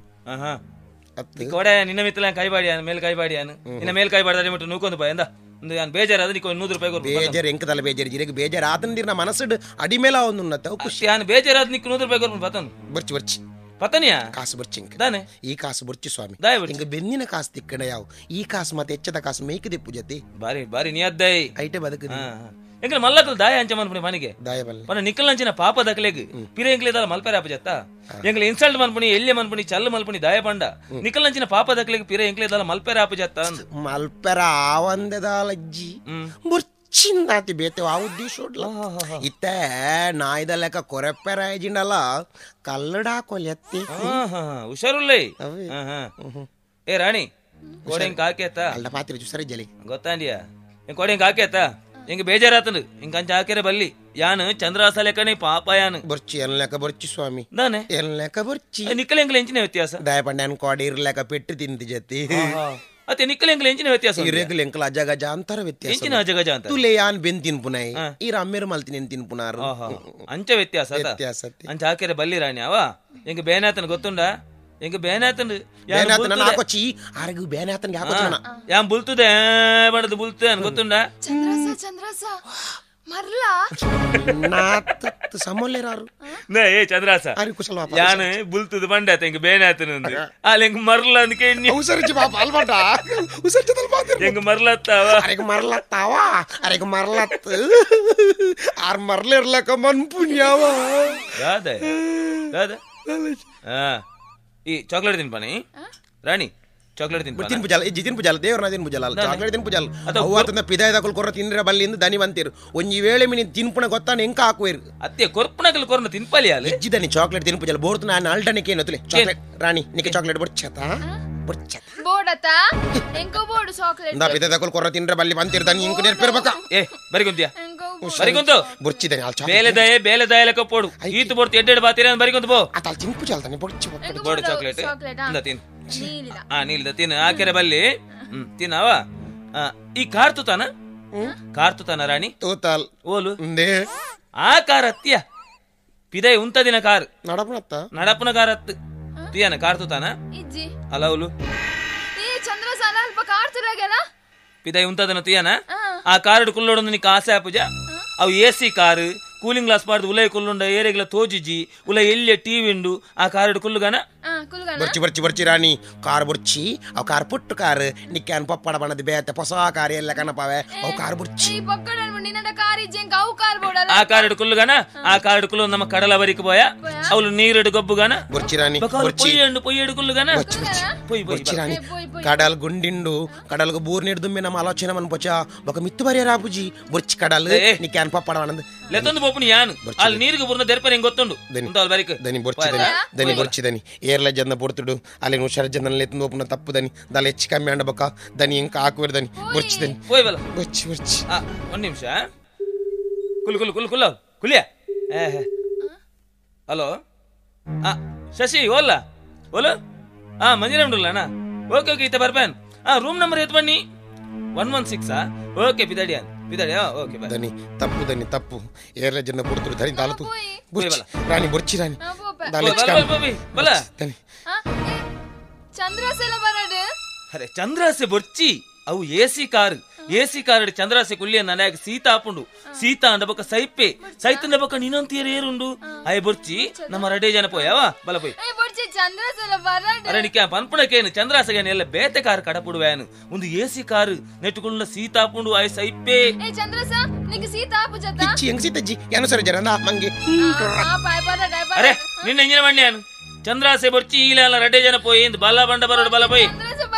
ಕೋಡೆ ನಿನ್ನ ಮಿತ್ತಲ ಕೈಬಾಡಿಯಾನು ಮೇಲ್ ಕೈಬಾಡಿಯಾನು ನಿನ್ನ ಮೇಲ್ ಕೈಬಾಡ್ದಾರೆ ಮುಟ್ಟು ನೂಕೊಂದು ಪಾಯ ಎಂದ ನಾನು ಬೇಜಾರಾದ ನಿಕ್ಕ 100 ರೂಪಾಯಿ ಬೇಜಾರು ಎಂಕದಲ್ಲ ಬೇಜಾರು ಜಿರಗೆ ಬೇಜಾರು ಆತಂದಿರ ಮನಸ್ಸು ಅಡಿಮೇಲ ಒಂದು ಉನ್ನತ ಖುಷಿ ಯಾನು ಬೇಜಾರಾದ ನಿಕ್ಕ 100 ರೂಪಾಯಿ ಕೊರ್ಪು ಪತನು ಬರ್ಚಿ ಪತನಿಯಾ ಕಾಸು ಬರ್ಚಿ ದಾನೆ ಈ ಕಾಸು ಬರ್ಚಿ ಸ್ವಾಮಿ ದಾಯ ಹಿಂಗ ಬೆನ್ನಿನ ಕಾಸು ತಿಕ್ಕಣ ಯಾವ ಈ ಕಾಸು ಮತ್ತೆ ಹೆಚ್ಚದ ಕಾಸು ಮೇಕಿದೆ ಪೂಜತಿ ಬಾರಿ ನೀ ಅದ್ದೈ ಐಟೆ ಬದುಕು ಎಂಕಲ ಮಲ್ಲಕಲ್ ದಾಯ ಅಂಚ ಮನ್ಪಣಿ ಮನೆಗೆ ದಾಯ ಬಲ್ಲ మన నిక్కలంచిన పాప దకలేగి పిరే ఎంకలేదాల మల్పే రాప జత్తా ఎంకల ఇన్సల్ట్ మన్పని ఎల్లె మన్పని చల్ల మల్పని దాయ పండ నిక్కలంచిన పాప దకలేగి పిరే ఎంకలేదాల మల్పే రాప జత్తా ಮಲ್ಪೆರ ಆವಂದೆದಾಲಜ್ಜಿ ಬುರ್ಚಿಂದಾತಿ ಬೇತೆ ಆ ಉದ್ದೇಶೋಡ್ಲ ಇತ್ತೆ ನಾಯ್ದ ಲೆಕ್ಕ ಕೊರೆಪ್ಪೆರ ಜಿಂಡಲ್ಲ ಕಲ್ಲಡ ಕೊಲೆತ್ತಿ ಹುಷಾರುಲ್ಲೈ ఏ రాణి కోడే ఇంక ఆకేతా ಅಲ್ಲ ಪಾತ್ರೆ ಜುಸರಿ ಜಲಿ ಗೊತ್ತಾಂಡಿಯಾ కోడే ఇంక ఆకేతా ఇంక బేజారాతను ఇంకంచ ఆకేరే బల్లి యాను చంద్రాస లెక్కనే పాపయాను ಬರ್ಚಿ ಎನ್ ಲೆಕ್ಕ ಬರ್ಚಿ ಸ್ವಾಮಿ దానే ಎನ್ ಲೆಕ್ಕ ಬರ್ಚಿ నిక్కలు ఎంకలు ఎంచిన వ్యత్యాస ದಾಯ ಪಂಡ್ಯಾನ್ ಕೋಡಿ ಇರ್ಲೆಕ್ಕ ಪೆಟ್ಟು ತಿಂತಿ ಜತಿ ಅತ್ತೆ ನಿಕ್ಕಲು ಎಂಕಲು ಎಂచిన వ్యత్యాసం ಇರೆಗ್ಲು ಎಂಕಲ ಅಜಗಜ ಅಂತರ ವ್ಯತ್ಯಾಸ ఎంచిన అజగజ అంత ತುಲೆ ಯಾನ್ ಬೆನ್ ತಿನ್ಪುನೈ ಈ ರಮ್ಮೇರು ಮಲ್ತಿನಿ ತಿನ್ಪುನಾರು ಅಂಚ ವ್ಯತ್ಯಾಸ ಅಂಚ ಆಕೆರೆ ಬಲ್ಲಿ ರಾಣಿ ಅವ ಎಂಗ ಬೇನಾತನ ಗೊತ್ತುಂಡ ಎಂಗ ಬೇನಾತನ ಬೇನಾತನ ಹಾಕೊಚ್ಚಿ ಆರೆಗು ಬೇನಾತನ ಹಾಕೊಚ್ಚನ ಯಾನ್ ಬುಲ್ತುದೆ ಬಡದು ಬುಲ್ತುದೆ ಅನ್ ಗೊತ್ತುಂಡ ಚಂದ್ರಸ ಮರ್ಲಾ ನಾತ್ ಸಮೊಲ್ಲೆರಾರು ನೇ ಏ ಚಂದ್ರಾಸ ಅರಿ ಕುಶಲ ಯಾನ್ ಬುಲ್ತುದು ಬಂಡಾತ ಎಂಗ ಬೇನಾತನ ಅಂದು ಆಲೆ ಎಂಗ ಮರ್ಲ ಅಂದಕೆ ಉಸರ್ಜಿ ಪಾಪ ಅಲ್ಬಟ ಉಸರ್ಜಿ ತಲ್ ಪಾತ್ರ ಎಂಗ ಮರ್ಲತ್ತಾವ ಅರೆಗ ಮರ್ಲತ್ ಆರ್ ಮರ್ಲಿರ್ಲಕ ಮನ್ ಪುಣ್ಯಾವ ರಾಧೆ ಈ ಚಾಕ್ಲೇಟ್ ತಿನ್ಪಾನಿ ರಾಣಿ ಚಾಕ್ಲೇಟ್ ತಿನ್ಪುಜಾಲ ತಿನ್ಪುಜಾಲ ದೇವ್ರನ ತಿನ್ಪುಜಾಲ ಚಾಕ್ಲೇಟ್ ತಿನ್ಪುಜಾಲ ಅವತ್ತಂದ ಪಿದಾಯದ ಕೊರ ತಿನ್ರ ಬಲ್ಲಿಂದ ದನಿ ಬಂತಿರು ಒಂಜಿ ವೇಳೆ ಮಿನಿ ತಿನ್ಪುಣ ಗೊತ್ತಾನ ಎಂಕ ಹಾಕುವೇರು ಅತ್ತೆ ಕೊರ್ಪುಣಕಲ್ ಕೊರನ ತಿನ್ಪಾಲಿ ಅಲ್ಲ ಇಜ್ಜಿದನಿ ಚಾಕ್ಲೇಟ್ ತಿನ್ಪುಜಾಲ ಬೋರ್ತು ನಾನು ಅಲ್ಟನಿಕೆ ಏನತಲೆ ಚಾಕ್ಲೇಟ್ ರಾಣಿ ನಿಕ್ಕೆ ಚಾಕ್ಲೇಟ್ ಬರ್ಚತಾ ಬೋಡತಾ ಎಂಕೋ ಬೋಡು ಚಾಕ್ಲೇಟ್ ನಾ ಪಿದಾಯದ ಕೊರ ತಿನ್ರ ಬಲ್ಲಿ ಬಂತಿರು ದನಿ ಇಂಕು ನೆರ್ಪಿರ್ಬೇಕ ಏ ಬರಿಗೊಂತಿಯಾ ಬರಿಗೊಂತು ಬರ್ಚಿದನಿ ಅಲ್ ಬೇಲೆ ದಯ ಲೆಕ್ಕ ಪೋಡು ಈತು ಬೋರ್ತು ಎಡ್ಡೆಡ್ ಬಾತೀರ ಬರಿಗೊಂತು ಬೋ ಅತಲ್ ತಿನ್ಪುಜಾಲ ದನಿ ಬೋಡು ಚಾಕ್ಲೇಟ್ ಇಂದ ತಿನ್ ನೀಲಿದ ತಿನ್ ಆಕೆರೆ ಬಲ್ಲಿ ತಿನ್ನವ ಈ ಕಾರ್ ತುತಾನ ರಾಣಿ ತೂತಾಲ್ ಓಲು ನೇ ಆ ಕಾರ್ ಹತ್ತಿಯ ಪಿದೈ ಉಂತದಿನ ಕಾರ್ ನಡಪನ ಕಾರ್ ಹತ್ತು ತಿಯನ ಕಾರ್ ತುತಾನ ಇಜ್ಜಿ ಅಲ ಓಲು ಈ ಚಂದ್ರಸ ಅಲ್ಪ ಕಾರ್ ತುರಾಗೆಲ್ಲ ಪಿದೈ ಉಂತದನ ತಿಯನ ಆ ಕಾರ್ ಕುಲ್ಲೋಡೊಂದು ನಿಕ್ಕ ಆಸೆ ಆಪುಜ ಅವು ಎಸಿ ಕಾರ್ ಕೂಲಿಂಗ್ ಗ್ಲಾಸ್ ಪಾಡ್ದು ಉಲೈ ಕುಲ್ಲುಂಡ ಏರೆಗ್ಲ ತೋಜಿಜಿ ಉಲೈ ಎಲ್ಲಿಯ ಟಿವಿ ಉಂಡು ಆ ಕಾರ್ ಕುಲ್ಲುಗನ ಬರ್ಚಿ ರಾಣಿ ಕಾರ್ ಬರ್ಚಿ ಅವ್ ಕಾರ್ ಪುಟ್ಟು ಕಾರ್ ನಿಕ್ಕಾನ್ ಪಪ್ಪಡ ಬಣ್ಣದ ಬೇತೆ ಹೊಸ ಕಾರ್ ಎಲ್ಲ ಕನಪಾವೆ ಅವ್ ಕಾರ್ ಬರ್ಚಿ ನಿನ್ನಡ ಕಾರ್ ಇಜ್ಜೆಂಕ ಅವು ಕಾರ್ ಬೋಡಲ್ಲ ಆ ಕಾರಡು ಕುಲ್ಲುಗಾನ ಆ ಕಾರಡು ಕುಲ್ಲು ನಮ್ಮ ಕಡಲ ವರಿಕ పోయా ಅವಳು ನೀರಡು గొబ్బుగాన బొర్చిరాని పొయ్యేడు కుల్లుగాన బొర్చిరాని కడల్ గుండిండు కడలకు బూర్ నీడు దుమ్మి ನಮ್ಮ ಆಲೋಚನೆ ಮನ್ ಬೊಚ್ಚ ಬೊಕ ಮಿತ್ತು ಬರಿಯ ರಾಪುಜಿ ಬೊರ್ಚಿ ಕಡಲ್ ನಿ ಕ್ಯಾನ್ ಪಪ್ಪಡ ಆನಂದ ಲೆತೊಂದು ಬೋಪುನಿ ಯಾನು ಅಲ್ಲಿ ನೀರಿಗೆ ಬುರ್ನ ದೆರ್ಪನೆ ಹೆಂಗ್ ಗೊತ್ತುಂಡು ಇಂತವಲ್ ಬರಿಕ ದನಿ ಬೊರ್ಚಿ ದನಿ ಏರ್ಲ ಜನ್ನ ಬೊರ್ತುಡು ಅಲ್ಲಿ ಹುಷಾರ ಜನ್ನ ಲೆತೊಂದು ಬೋಪುನ ತಪ್ಪು ದನಿ ದಲ ಹೆಚ್ಚು ಕಮ್ಮಿ ಅಂಡ ಬೊಕ ದನಿ ಹೆಂಗ್ ಹಾಕುವಿರ ದನಿ ಬೊರ್ಚಿ ದನಿ పోయి ಬಲ ಬೊರ್ಚಿ ಒಂದು ನಿಮಿಷ ಕುಲಿಯ ಹಲೋ ಶಶಿ ಓಲ್ಲ ಓಲು ಮಂಜಿರ ಉಂಡುಲ್ಲಣ್ಣ ಓಕೆ ಓಕೆ ಇತ್ತ ಬರ್ಪೇನ್ ರೂಮ್ ನಂಬರ್ ಎತ್ ಬನ್ನಿ 116 ಓಕೆ ಪಿದಾಡಿ ಓಕೆ ದನಿ ತಪ್ಪು ಏರ್ಲ ಜನ್ನ ಬೊರ್ತುಡು ದನಿ ದಾಲತು ರಾಣಿ ಬೊರ್ಚಿ ರಾಣಿ ದಲ ಹೆಚ್ಚು ಕಮ್ಮಿ ಬಲ ದನಿ ಚಂದ್ರಾಸೆಲ ಬರಡು ಅರೆ ಚಂದ್ರಾಸೆ ಬೊರ್ಚಿ ಅವು ಎಸಿ ಕಾರ್ ಚಂದ್ರಾಸೆ ಕುಲ್ಲಿಯ ನನಗೆ ಸೀತಾ ಆಪುಂಡು ಸೀತಾ ಅಂಡ ಬೊಕ್ಕ ಸೈಪೆ ಸೈತಂಡ ಬೊಕ್ಕ ನೀನಂತೀರ ಏರುಂಡು ಅಯ್ಯ ಬೊರ್ಚಿ ನಮ್ಮ ರಡೇ ಜನ ಪೋಯವಾ ಬಲ ಪೋಯ್ ಚಂದ್ರಾಸೆಲ ಬರಡು ಅರೆ ನಿಕ್ಕ ಪನ್ಪುಣಕೇನು ಚಂದ್ರಾಸೆಗೇನು ಎಲ್ಲ ಬೇತೆ ಕಾರ್ ಕಡಪುಡುವೇನು ಒಂದು ಎಸಿ ಕಾರ್ ನೆಟ್ಟುಕೊಳ್ಳ ಸೀತಾ ಆಪುಂಡು ಅಯ್ಯ ಸೈಪೆ ಚಂದ್ರಸ ನಿಂಗೆ ಸೀತಾ ಆಪುಜತ ಇಚ್ಚಿ ಹೆಂಗ್ ಸೀತಜ್ಜಿ ಏನು ಸರಿ ಜನ ಮಂಗೆ ಅರೆ ನಿನ್ನ ಎಂಜಿನ ಮಣ್ಣೇನು ಚಂದ್ರಾಸೆ ಬೊರ್ಚಿ ಇಲ್ಲ ರಡೇ ಜನ ಪೋಯ್ ಬಲ ಬಂಡ ಬರೋಡು ಬಲ ಪೋಯ್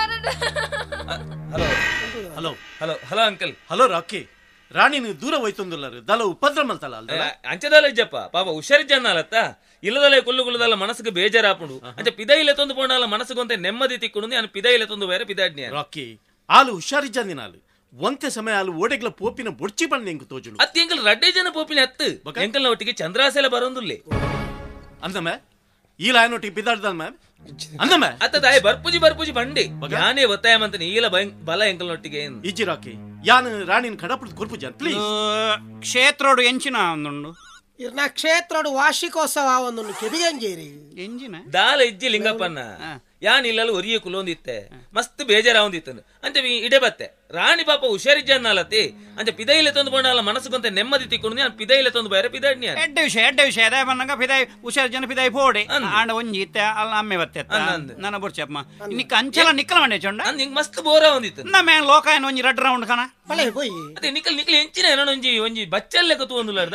hello uncle hello Rocky Rani ನೀವು ದೂರ ಹೋಯ್ತೊಂದುಲ್ಲ ದಲ ಉಪದ್ರ ಮಲ್ತಲ್ಲ ಅಂಚದಲ್ಲ ಇಜ್ಜಪ್ಪ ಪಾಪ ಹುಷಾರಿಜ್ಜನ್ನಲತ್ತ ಇಲ್ಲದಲ್ಲ ಕುಲ್ಲುಗುಲ್ಲದಲ್ಲ ಮನಸ್ಸಿಗೆ ಬೇಜಾರಾಪುಂಡು ಅಂಚ ಪಿದ ಇಲ್ಲ ತೊಂದು ಪೋಂಡಲ್ಲ ಮನಸ್ಸಿಗೊಂತೆ ನೆಮ್ಮದಿ ತಿಕ್ಕೊಂಡು ನಾನು ಪಿದ ಇಲ್ಲ ತೊಂದು ಬೇರೆ ಪಿದಾಡ್ನಿ ರಾಕಿ ಆಲು ಹುಷಾರಿಜ್ಜಂದಿನಾಲು ಒಂತೆ ಸಮಯ ಆಲು ಓಡೆಗ್ಲ ಪೋಪಿನ ಬೊಡ್ಚಿ ಬಂದು ಎಂಕು ತೋಜುಳು ಅತ್ತ ಎಂಕಲ್ ರಡ್ಡೆ ಜನ ಪೋಪಿನ ಅತ್ತು ಎಂಕಲ್ನ ಒಟ್ಟಿಗೆ ಚಂದ್ರಾಸೆಲ ಬರೋಂದುಲ್ಲೆ ಅಂದಮ್ಮ ಈ ಲಾಯನೊಟ್ಟಿಗೆ ಪಿದಾಡ್ದಲ್ ಮ್ಯಾಮ್ ಅಂದಮ್ಮ ಅತ್ತ ಬರ್ಪುಜಿ ಬಂಡಿ ಯಾನೇ ಒತ್ತಾಯ ಮಂತನಿ ಈಲ ಬಲ ಎಂಕಲ್ನೊಟ್ಟಿಗೆ ಇಜ್ಜಿ ರಾಕಿ ಯಾನ್ ರಾಣಿನ ಕಡಪುಡ್ ಕೊರ್ಪುಜನ್ ಪ್ಲೀಸ್ ಕ್ಷೇತ್ರೋಡು ಎಂಚಿನ ಒಂದುಂಡು ಇರ್ನ ಕ್ಷೇತ್ರೋಡು ವಾರ್ಷಿಕೋತ್ಸವ ಒಂದೊಂದು ಕೆಬಿಗಂಜೇರಿ ಎಂಜಿನ ದಾಲ ಇಜ್ಜಿ ಲಿಂಗಪ್ಪನ್ನ ಯಾನ್ ಇಲ್ಲಲ್ಲಿ ಒರಿಯ ಕುಲೊಂದಿತ್ತೆ ಮಸ್ತ್ ಬೇಜಾರಾವಂದಿತ್ತು ಅಂತ ಇಡೆ ಬತ್ತೆ ರಾಣಿ ಪಾಪ ಹುಷಾರಿಜ್ಜನ್ನಲತ್ತಿ ಅಂತ ಪಿದ ಇಲ್ಲ ತಂದು ಬಂಡಲ್ಲ ಮನಸ್ಸುಗೊಂತೆ ನೆಮ್ಮದಿ ತಿಕ್ಕೊಂಡು ನಾನು ಪಿದ ಇಲ್ಲ ತಂದು ಬೇರೆ ಪಿದಾಡ್ನಿ ಎಡ್ಡ ವಿಷಯ ಅದೇ ಬಂದಾಗ ಪಿದಾಯ್ ಹುಷಾರು ಜನ ಪಿದಾಯ್ ಪೋಡಿ ಆಂಡ ಒಂಜಿ ಇತ್ತೆ ಅಲ್ಲ ಅಮ್ಮೆ ಬತ್ತೆ ನನ್ನ ಬುರ್ಚಪ್ಪ ನಿಕ್ಕ ಅಂಚಲ ನಿಕ್ಕಲ ಮಂಡೆ ಚೊಂಡ ನಿಂಗೆ ಮಸ್ತ್ ಬೋರ ಒಂದಿತ್ತು ನಮ್ಮ ಲೋಕ ಏನು ಒಂಜಿ ರಡ್ ರೌಂಡ್ ಕಣ ಅದೇ ನಿಕ್ಕಲ್ ಎಂಚಿನ ಏನೋ ಒಂಜಿ ಬಚ್ಚಲ್ಲೇ ಕತ್ತು ಒಂದುಲಾರ್ದ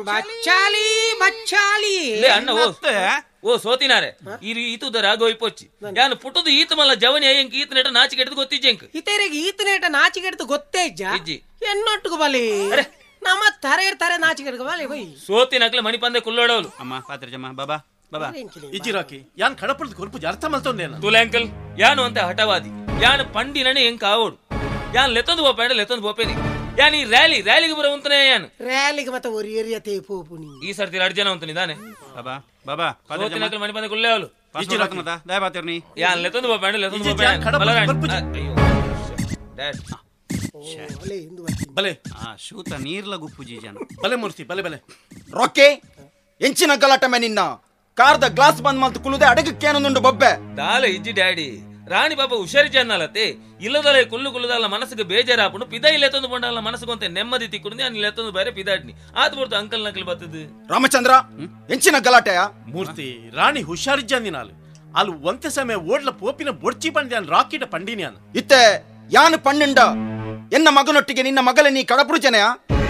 ಬಚ್ಚಾಲಿ ಅಣ್ಣ ಓ ಸೋತಿನಾರೆ ಈತುದರ ಗೋಯ್ಪೊಚ್ಚಿ ಯಾನು ಪುಟ್ಟದು ಈತ ಮಲ್ಲ ಜವನಿ ಅಯ್ಯಂಕ್ ಈತ ನೆಟ ನಾಚಿಕೆಡ್ದು ಗೊತ್ತಿಜ್ಜೆಂಕ್ ಇತರಿಗೆ ಈತನೇಟ ನಾಚಿಕೆಡ್ದು ಗೊತ್ತೇ ಇಜ್ಜಿ ಎನ್ನೊಟ್ಟಿಗೆ ಬಲಿ ನಮ್ಮ ತರೆ ನಾಚಿಕೆಡ್ದು ಬಲಿ ಬೈ ಸೋತಿನಕ್ಲೆ ಮಣಿಪಂದೆ ಕುಲ್ಲೋಡವಲು ಅಮ್ಮ ಪಾತ್ರಜಮ್ಮ ಬಾಬಾ ಇಜ್ಜಿ ರಾಕಿ ಯಾನ್ ಕಡಪುಡ್ ಕೊರ್ಪುಜ ಅರ್ಥ ಮಲ್ತೊಂದೇನ ತುಲೆ ಅಂಕಲ್ ಯಾನು ಅಂತ ಹಠವಾದಿ ಯಾನು ಪಂಡಿನನೆ ಎಂಕ ಆವೋಡು ಯಾನ್ ಲೆತ್ತೊಂದು ಬೋಪೇನಿ ಯಾನ್ ಈ ರ್ಯಾಲಿಗೆ ಬರೋ ಉಂತನೇ ಯಾನು ರ್ಯಾಲಿಗೆ ಮತ್ತೆ ಒಂದು ಏರಿಯತೆ ಪೋಪುನಿ ಈ ಸರ್ತಿ 2 ಜನ ಉಂತನಿ ದಾನೆ ಬಾಬಾ ಸೋತಿನಕ್ಲೆ ಮಣಿಪಂದೆ ಕುಲ್ಲೇವಲು ಇಜ್ಜಿ ರಾಕನದ ದಯ ಬಾತಿರ್ನಿ ಯಾನ್ ಲೆತ್ತೊಂದು ಬೋಪೇಂಡ ಬಲೆ ಶೂತ ನೀರ್ಲ ಗುಪ್ಪುಜಿ ಜನ ಬಲೆ ಮೂರ್ತಿ ಬಲೆ ರೊಕ್ಕೆ ಎಂಚಿನ ಗಲಾಟೆ ನಿನ್ನ ಕಾರ್ದ ಗ್ಲಾಸ್ ಬಂದ್ ಮಲ್ತು ಕುಲುದೆ ಅಡಗಕ್ಕೇನೊಂದುಂಡು ಬೊಬ್ಬೆ ದಾಲ ಇಜ್ಜಿ ಡ್ಯಾಡಿ ರಾಣಿ ಪಾಪ ಹುಷಾರಿಜ್ಜನ್ನಲತ್ತೆ ಇಲ್ಲದಲ್ಲ ಕುಲ್ಲುದಲ್ಲ ಮನಸ್ಸಿಗೆ ಬೇಜಾರಾಪುಂಡು ಪಿದ ಇಲ್ಲ ತಂದು ಬಂಡಲ್ಲ ಮನಸ್ಸಿಗೊಂತೆ ನೆಮ್ಮದಿ ತಿಕ್ಕೊಂಡು ನಾನು ಇಲ್ಲ ತಂದು ಬೇರೆ ಪಿದಾಡ್ನಿ ಆದ್ ಬರ್ತು ಅಂಕಲ್ ನಕಲ್ ಬರ್ತದೆ ರಾಮಚಂದ್ರ ಎಂಚಿನ ಗಲಾಟೆಯ ಮೂರ್ತಿ ರಾಣಿ ಹುಷಾರಿಜ್ಜಂದಿನಾಲು ಅಲ್ಲಿ ಒಂತೆ ಸಮಯ ಓಡ್ಲ ಪೋಪಿನ ಬೊಡ್ಚಿ ಬಂದ್ಯಾನ್ ರಾಕಿಟ ಪಂಡಿನ್ಯಾನ್ ಇತ್ತೆ ಯಾನು ಪಣ್ಣುಂಡ ಎನ್ನ ಮಗನೊಟ್ಟಿಗೆ ನಿನ್ನ ಮಗಲ ನೀ ಕಡಪುರುಚನೆಯ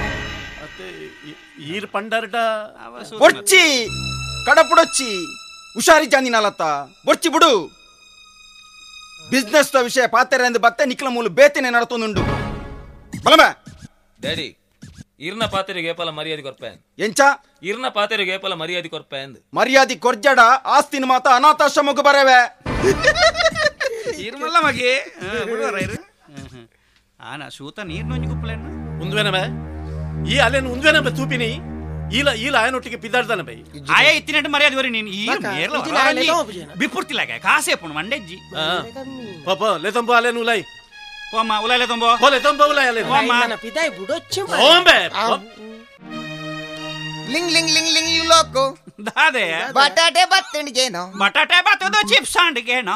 ಈರ್ ಪಂಡರ್ಡ ಬೊಡ್ಚಿ ಕಡಪುಡೊಚ್ಚಿ ಹುಷಾರಿಜ್ಜಂದಿನಾಲತ್ತ ಬೊಡ್ಚಿ ಬಿಡು ಬಿಸ್ನೆಸ್ ವಿಷಯ ಪಾತೆರೆ ಎಂದು ಬತ್ತೆ ನಿಕ್ಲ ಮೂಲ ಬೇತನೆ ನಡತೊಂದುಂಡು ಬಲಮ ಡ್ಯಾಡಿ ಇರ್ನ ಪಾತೆರಿಗೆ ಪಲ ಮರ್ಯಾದೆ ಕೊರ್ಪೇನ್ ಎಂಚ ಇರ್ನ ಪಾತೆರಿಗೆ ಪಲ ಮರ್ಯಾದೆ ಕೊರ್ಪೇನ್ ಮರ್ಯಾದೆ ಕೊರ್ಜಡ ಆಸ್ತಿನ ಮಾತ ಅನಾಥಾಶ್ರಮಕ್ಕೆ ಬರವೆ ಇರ್ಮಲ್ಲ ಮಗೆ ಬಿಡುವರ ಆನ ಶೂತ ನೀರ್ ನೊಂಜಿ ಗುಪ್ಪಲೇನ ಉಂದ್ವೇನಬೆ ಈ ಅಲೆನ್ ಉಂದ್ವೇನಬೆ ತೂಪಿನಿ ಈಲ ಆಯನೊಟ್ಟಿಗೆ ಪಿದಾಡ್ದಾನ ಬೈ ಆಯ ಇತ್ತಿನಟ್ಟು ಮರ್ಯಾದೆ ಬರಿ ನೀನು ಬಿಪ್ಪುರ್ತಿಲಾಗ ಕಾಸೆ ಪುಣ್ ಮಂಡೆಜ್ಜಿ ಪಾಪ ಲೆತಂಬೋ ಅಲೆನ್ ಉಲೈ పోమ్మా ఉలాలే తొంబో పోలే తొంబో ఉలాలే పోమ్మా మన పిదాయి బుడొచ్చు ఓంబే లింగ్ లింగ్ లింగ్ లింగ్ యు లోకో దాదే ಬಟಾಟೆ ಬತ್ತಣಿಗೆನೋ ಬಟಾಟೆ ಬತ್ತದು ಚಿಪ್ಸ್ ಅಂಡಿಗೆನೋ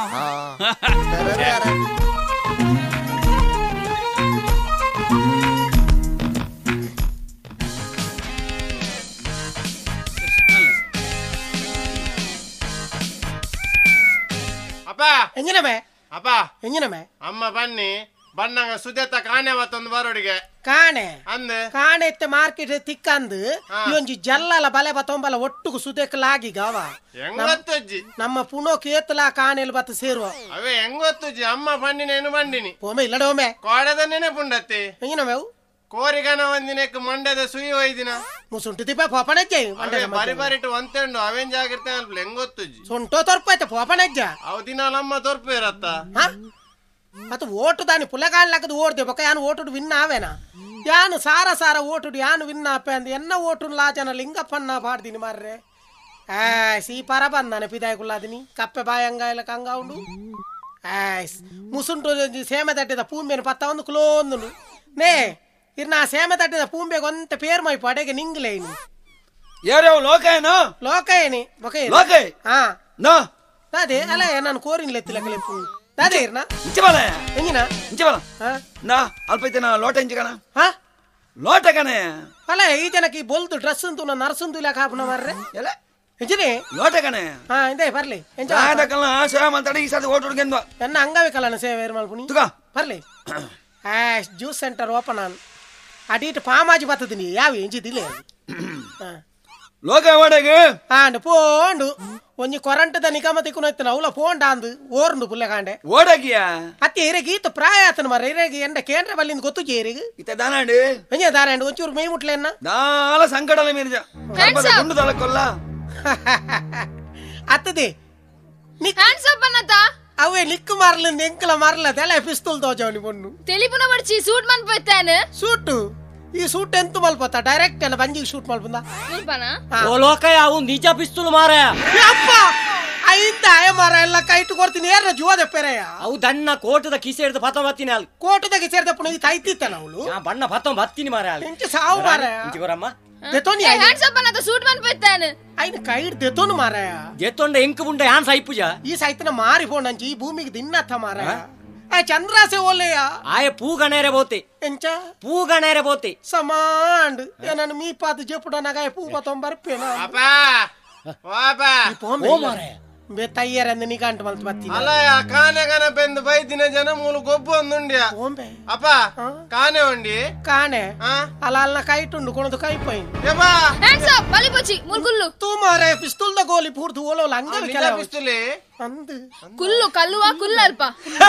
அப்பா எங்கனமே அப்பா எங்கனமே அம்மா பண்ணி ಬಣ್ಣಂಗ ಸುದೇತ ಕಾಣೆ ಮತ್ತೊಂದು ಬರೋಡಿಗೆ ಕಾಣೆ ಅಂದೆ ಕಾಣೆ ಎತ್ತೆ ಮಾರ್ಕೆಟ್ ತಿಕ್ಕಂದು ಒಂಜಿ ಜಲ್ಲಲ ಬಲೆ ಬತ್ತೊಂಬಲ ಒಟ್ಟುಗು ಸುದೇಕಲಾಗಿ ಗವ ಹೆಂಗೊತ್ತಜ್ಜಿ ನಮ್ಮ ಪುನೋ ಕೇತಲ ಕಾಣೆಲ್ ಬತ್ತ ಸೇರುವ ಅವೇ ಹೆಂಗೊತ್ತಜ್ಜಿ ಅಮ್ಮ ಬಂಡಿನೇನು ಬಂಡಿನಿ ಓಮೆ ಇಲ್ಲಡೋಮೆ ಕೋಡದ ನೆನೆ ಪುಂಡತ್ತಿ ಎಂಗಿನವೆವು ಕೋರಿಗನ ಒಂದಿನಕ್ಕೆ ಮಂಡ್ಯದ ಸುಯಿ ಒಯ್ದಿನ ಮುಸುಂಟು ದಿಪ್ಪ ಪೋಪಣಜ್ಜೆ ಬರಿ ಬರಿಟ್ಟು ಒಂತೆಂಡು ಅವೇನ್ ಜಾಗಿರ್ತೇನೆ ಅಲ್ಪ ಹೆಂಗೊತ್ತಜ್ಜಿ ಸೊಂಟೋ ತೊರ್ಪೈತೆ ಪೋಪಣಜ್ಜ ಅವ್ ದಿನಾಲಮ್ಮ ತೋರ್ಪು ಇರತ್ತ ಮತ್ತ ಓಟು ದಾನಿ ಪುಲಗಾಣ್ಲಕ್ಕದು ಓಡ್ದೆ ಬೊಕ ಯಾನು ಓಟುಡು ವಿನ್ ಆವೇನ ಯಾನು ಸಾರ ಸಾರ ಓಟುಡು ಯಾನು ವಿನ್ ಆಪೆ ಅಂದ ಎನ್ನ ಓಟು ಲಾಜನ ಲಿಂಗಪ್ಪನ್ನ ಪಾಡ್ದಿನಿ ಮಾರ್ರೆ ಸೀ ಪರ ಬಂದಾನೆ ಪಿದಾಯ ಕುಲ್ಲಾದಿನಿ ಕಪ್ಪೆ ಬಾಯಂಗ ಇಲ್ಲ ಕಂಗ ಉಂಡು ಮುಸುಂಟು ಸೇಮೆ ತಟ್ಟಿದ ಪೂಂಬೆನ ಪತ್ತ ಒಂದು ಕ್ಲೋಂದು ನೇ ಇರ್ನ ಸೇಮೆ ತಟ್ಟಿದ ಪೂಂಬೆಗೆ ಒಂತ ಪೇರ್ ಮೈ ಪಡೆಗೆ ನಿಂಗ್ಲೇನಿ ಯಾರ್ಯಾವ ಲೋಕಾಯನ ಲೋಕಾಯನಿ ಬೊಕ ಲೋಕಾಯ್ ಹಾ ನೋ ಅದೇ ಅಲ್ಲ ನಾನು ಕೋರಿನ್ಲೆತ್ತಿಲ್ಲ ಕಲಿಪು ಅದೇ ಇರ್ನ ಇಂಚಬಲ ಹೆಂಗಿನ ಇಂಚಬಲ ನಾ ಅಲ್ಪೈತನ ಲೋಟ ಇಂಚಕಣ ಹಾ ಲೋಟ ಕಣೆ ಅಲ್ಲ ಈ ಜನಕ್ಕೆ ಬೊಲ್ದು ಡ್ರೆಸ್ ಅಂತು ನಾನು ನರ್ಸಂದು ಇಲ್ಲ ಕಾಪನ ಮಾರ್ರೆ ಎಲ್ಲ ಹೆಂಚಿನಿ ಲೋಟ ಕಣೆ ಹಾ ಇಂದೇ ಬರ್ಲಿ ಕಲ್ಲ ಸೇವೆ ಮಾತಾಡಿ ಈ ಸತಿ ಓಟುಡ್ಗೆಂದು ಎನ್ನ ಅಂಗವಿಕಲನ ಸೇವೆ ಮಲ್ಪುನಿ ತುಗ ಬರ್ಲಿ ಜ್ಯೂಸ್ ಸೆಂಟರ್ ಓಪನ್ ಆನ್ ಅಡಿಟ್ ಪಾಮಾಜಿ ಬರ್ತದಿನಿ ಯಾವ ಎಂಜಿದಿಲ್ಲ ಲೋಕ ವಾಡೆಗೆ ಆಂಡು ಪೋಂಡು ಒಂಜಿ ಕೊರಂಟದ ನಿಗಮ ತಿಕ್ಕುನೈತನ ಅವಳ ಪೋಂಡ ಅಂದು ಓರ್ಂಡು ಪುಲ್ಲೆ ಕಾಂಡೆ ಓಡಗಿಯ ಅತ್ತೆ ಇರಗಿ ಈತ ಪ್ರಾಯ ಆತನ ಮರ ಇರಗಿ ಎಂಡ ಕೇಂದ್ರ ಬಲ್ಲಿಂದ ಗೊತ್ತು ಜೇರಿಗೆ ಇತ ದಾನಾಂಡು ಎಂಜ ದಾರಾಂಡು ಒಂಚೂರು ಮೈ ಮುಟ್ಲೆನ್ನ ನಾಲ ಸಂಕಟಲ ಮೀರ್ಜ ಗುಂಡು ತಲಕೊಲ್ಲ ಅತ್ತದಿ హ్యాండ్స్ అప్ అన్నత అవే నిక్కు మారలేదు ఎంకల మారలేదు ఎలా పిస్తులు తోచవని పొన్ను తెలిపున పడిచి సూట్ మన్ పెట్టాను సూట్ ఈ సూట్ ఎంత మల్పోతా డైరెక్ట్ అలా బంజి షూట్ మల్పుందా మల్పనా ಓ ಲೋಕಯ್ಯ ಅವು ನಿಜ ಪಿಸ್ತೂಲ್ ಮಾರಾಯ ಅಪ್ಪ ಅయింತ ಮಾರ ಎಲ್ಲ ಕೈಟ್ ಕೊಡ್ತೀನಿ ಏರ ಜುವ ದೆಪ್ಪೆರಯ್ಯ ಅವು ದಣ್ಣ ಕೋಟದ ಕಿಸೆ ಹಿಡಿದು ಪತ ಬತ್ತೀನಿ ಅಲ್ಲಿ ಕೋಟದಾಗ ಸೇರ್ದಪ್ಪನ ಈ ತೈತಿತ್ತನ ಅವಳು ಬಣ್ಣ ಪತ ಬತ್ತೀನಿ ಮಾರ ಅಲ್ಲಿ ಎಂಚ ಸಾವು ಮಾರ ಇಂಚಿ ಬರಮ್ಮ ದೆತೋನಿ హ్యాండ్స్ అప్ అన్నత సూట్ మన్ పెట్టాను ఆయన కైట్ దెతోను మారాయ జెతొండ ఎంకు ఉండ యాన్ సైపుజ ఈ సైతన మారిపోండంచి ఈ భూమికి దిన్నత్త మారాయ ఆ చంద్రాసే ఓలేయ ఆయ పూ గణేరే పోతే ఎంచ పూ గణేరే పోతే సమాండ్ నన్ను మీ పాత చెప్పుడు నాగా పూ పతం బర్పేనా ಅಪ್ಪಾ ವಾಪಾ ಓ ಮಾರಾಯ ಬೆ ತಯ್ಯರಂದ ನಿಗಂಟ ಮಲ್ತ ಬತ್ತಿ ಅಲ್ಲಯ್ಯ ಕಾನೆ ಕನ ಬೆಂದು ಬೈದಿನ ಜನ ಮೂಲು ಗೊಬ್ಬು ಒಂದುಂಡ್ಯ ಓಂಬೆ ಅಪ್ಪ ಕಾನೆ ಉಂಡಿ ಕಾನೆ ಅಲ್ಲ ಅಲ್ಲ ಕೈಟ್ ಉಂಡು ಕೊಣದು ಕೈ ಪೈನ್ ಏಬಾ హ్యాండ్స్ అప్ బలిపోచి ముల్గుల్లు తూ మారే పిస్తుల్ ద గోలి పూర్తి ఓలో లంగవి ನಿಜ ಪಿಸ್ತೂಲಿ ಅಂದು కుల్లు కల్లువా కుల్లల్ప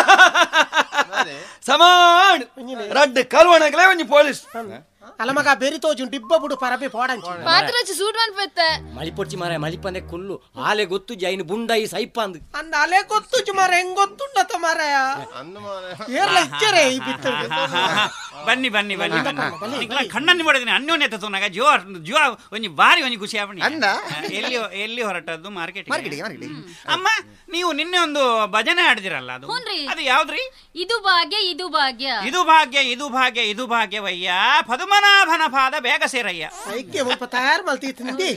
ಸಮಾನ್ ರಡ್ಡ್ ಕಲ್ವಣಗಲೇ ಒಂಜಿ ಪೊಲೀಸ್ అలమగా బెరితోజు డిబ్బబుడు పరపి పోడంచి పాత్రచి సూట్ మన్ పెట్ట మలిపొచ్చి మారాయ మలిపందే కుల్లు ఆలే ಗೊತ್ತು ಜೈನ್ ಬುಂಡೈ ಸೈಪಂದು ಅಂದ ಅಲೆ ಗೊತ್ತು ಮಾರ ಹೆಂಗ್ ಗೊತ್ತುಂಡತ ಮಾರಾಯ ಅಂದು ಮಾರೆ ಏರ್ಲ ಇಚ್ಚರೆ ಈ ಬಿತ್ತುಂಡು ಬನ್ನಿ ಬನ್ನಿ ಬನ್ನಿ ಬನ್ನಿ ಕಣ್ಣನ್ನು ಮಾಡಿದ್ರೆ ಅನ್ಯೋನ್ಯತೆ ತೋನಾಗ ಜೀವ ಜೀವ ಒಂಜಿ ಬಾರಿ ಒಂಜಿ ಖುಷಿ ಆಪಣಿ ಎಲ್ಲಿ ಹೊರಟದ್ದು ಮಾರ್ಕೆಟ್ ಅಮ್ಮ ನೀವು ನಿನ್ನೆ ಒಂದು ಭಜನೆ ಹಾಡಿದಿರಲ್ಲ ಅದು ಅದು ಯಾವ್ದ್ರಿ ಇದು ಭಾಗ್ಯ ಇದು ಭಾಗ್ಯ ಇದು ಭಾಗ್ಯ ಇದು ಭಾಗ್ಯ ಇದು ಭಾಗ್ಯವಯ್ಯ ಪದ್ಮನಾಭನ ಪಾದ ಬೇಗ ಸೇರಯ್ಯ ಐಕ್ಯ ಮುಲ್ಪ ತಯಾರು ಮಲ್ತೀತಿ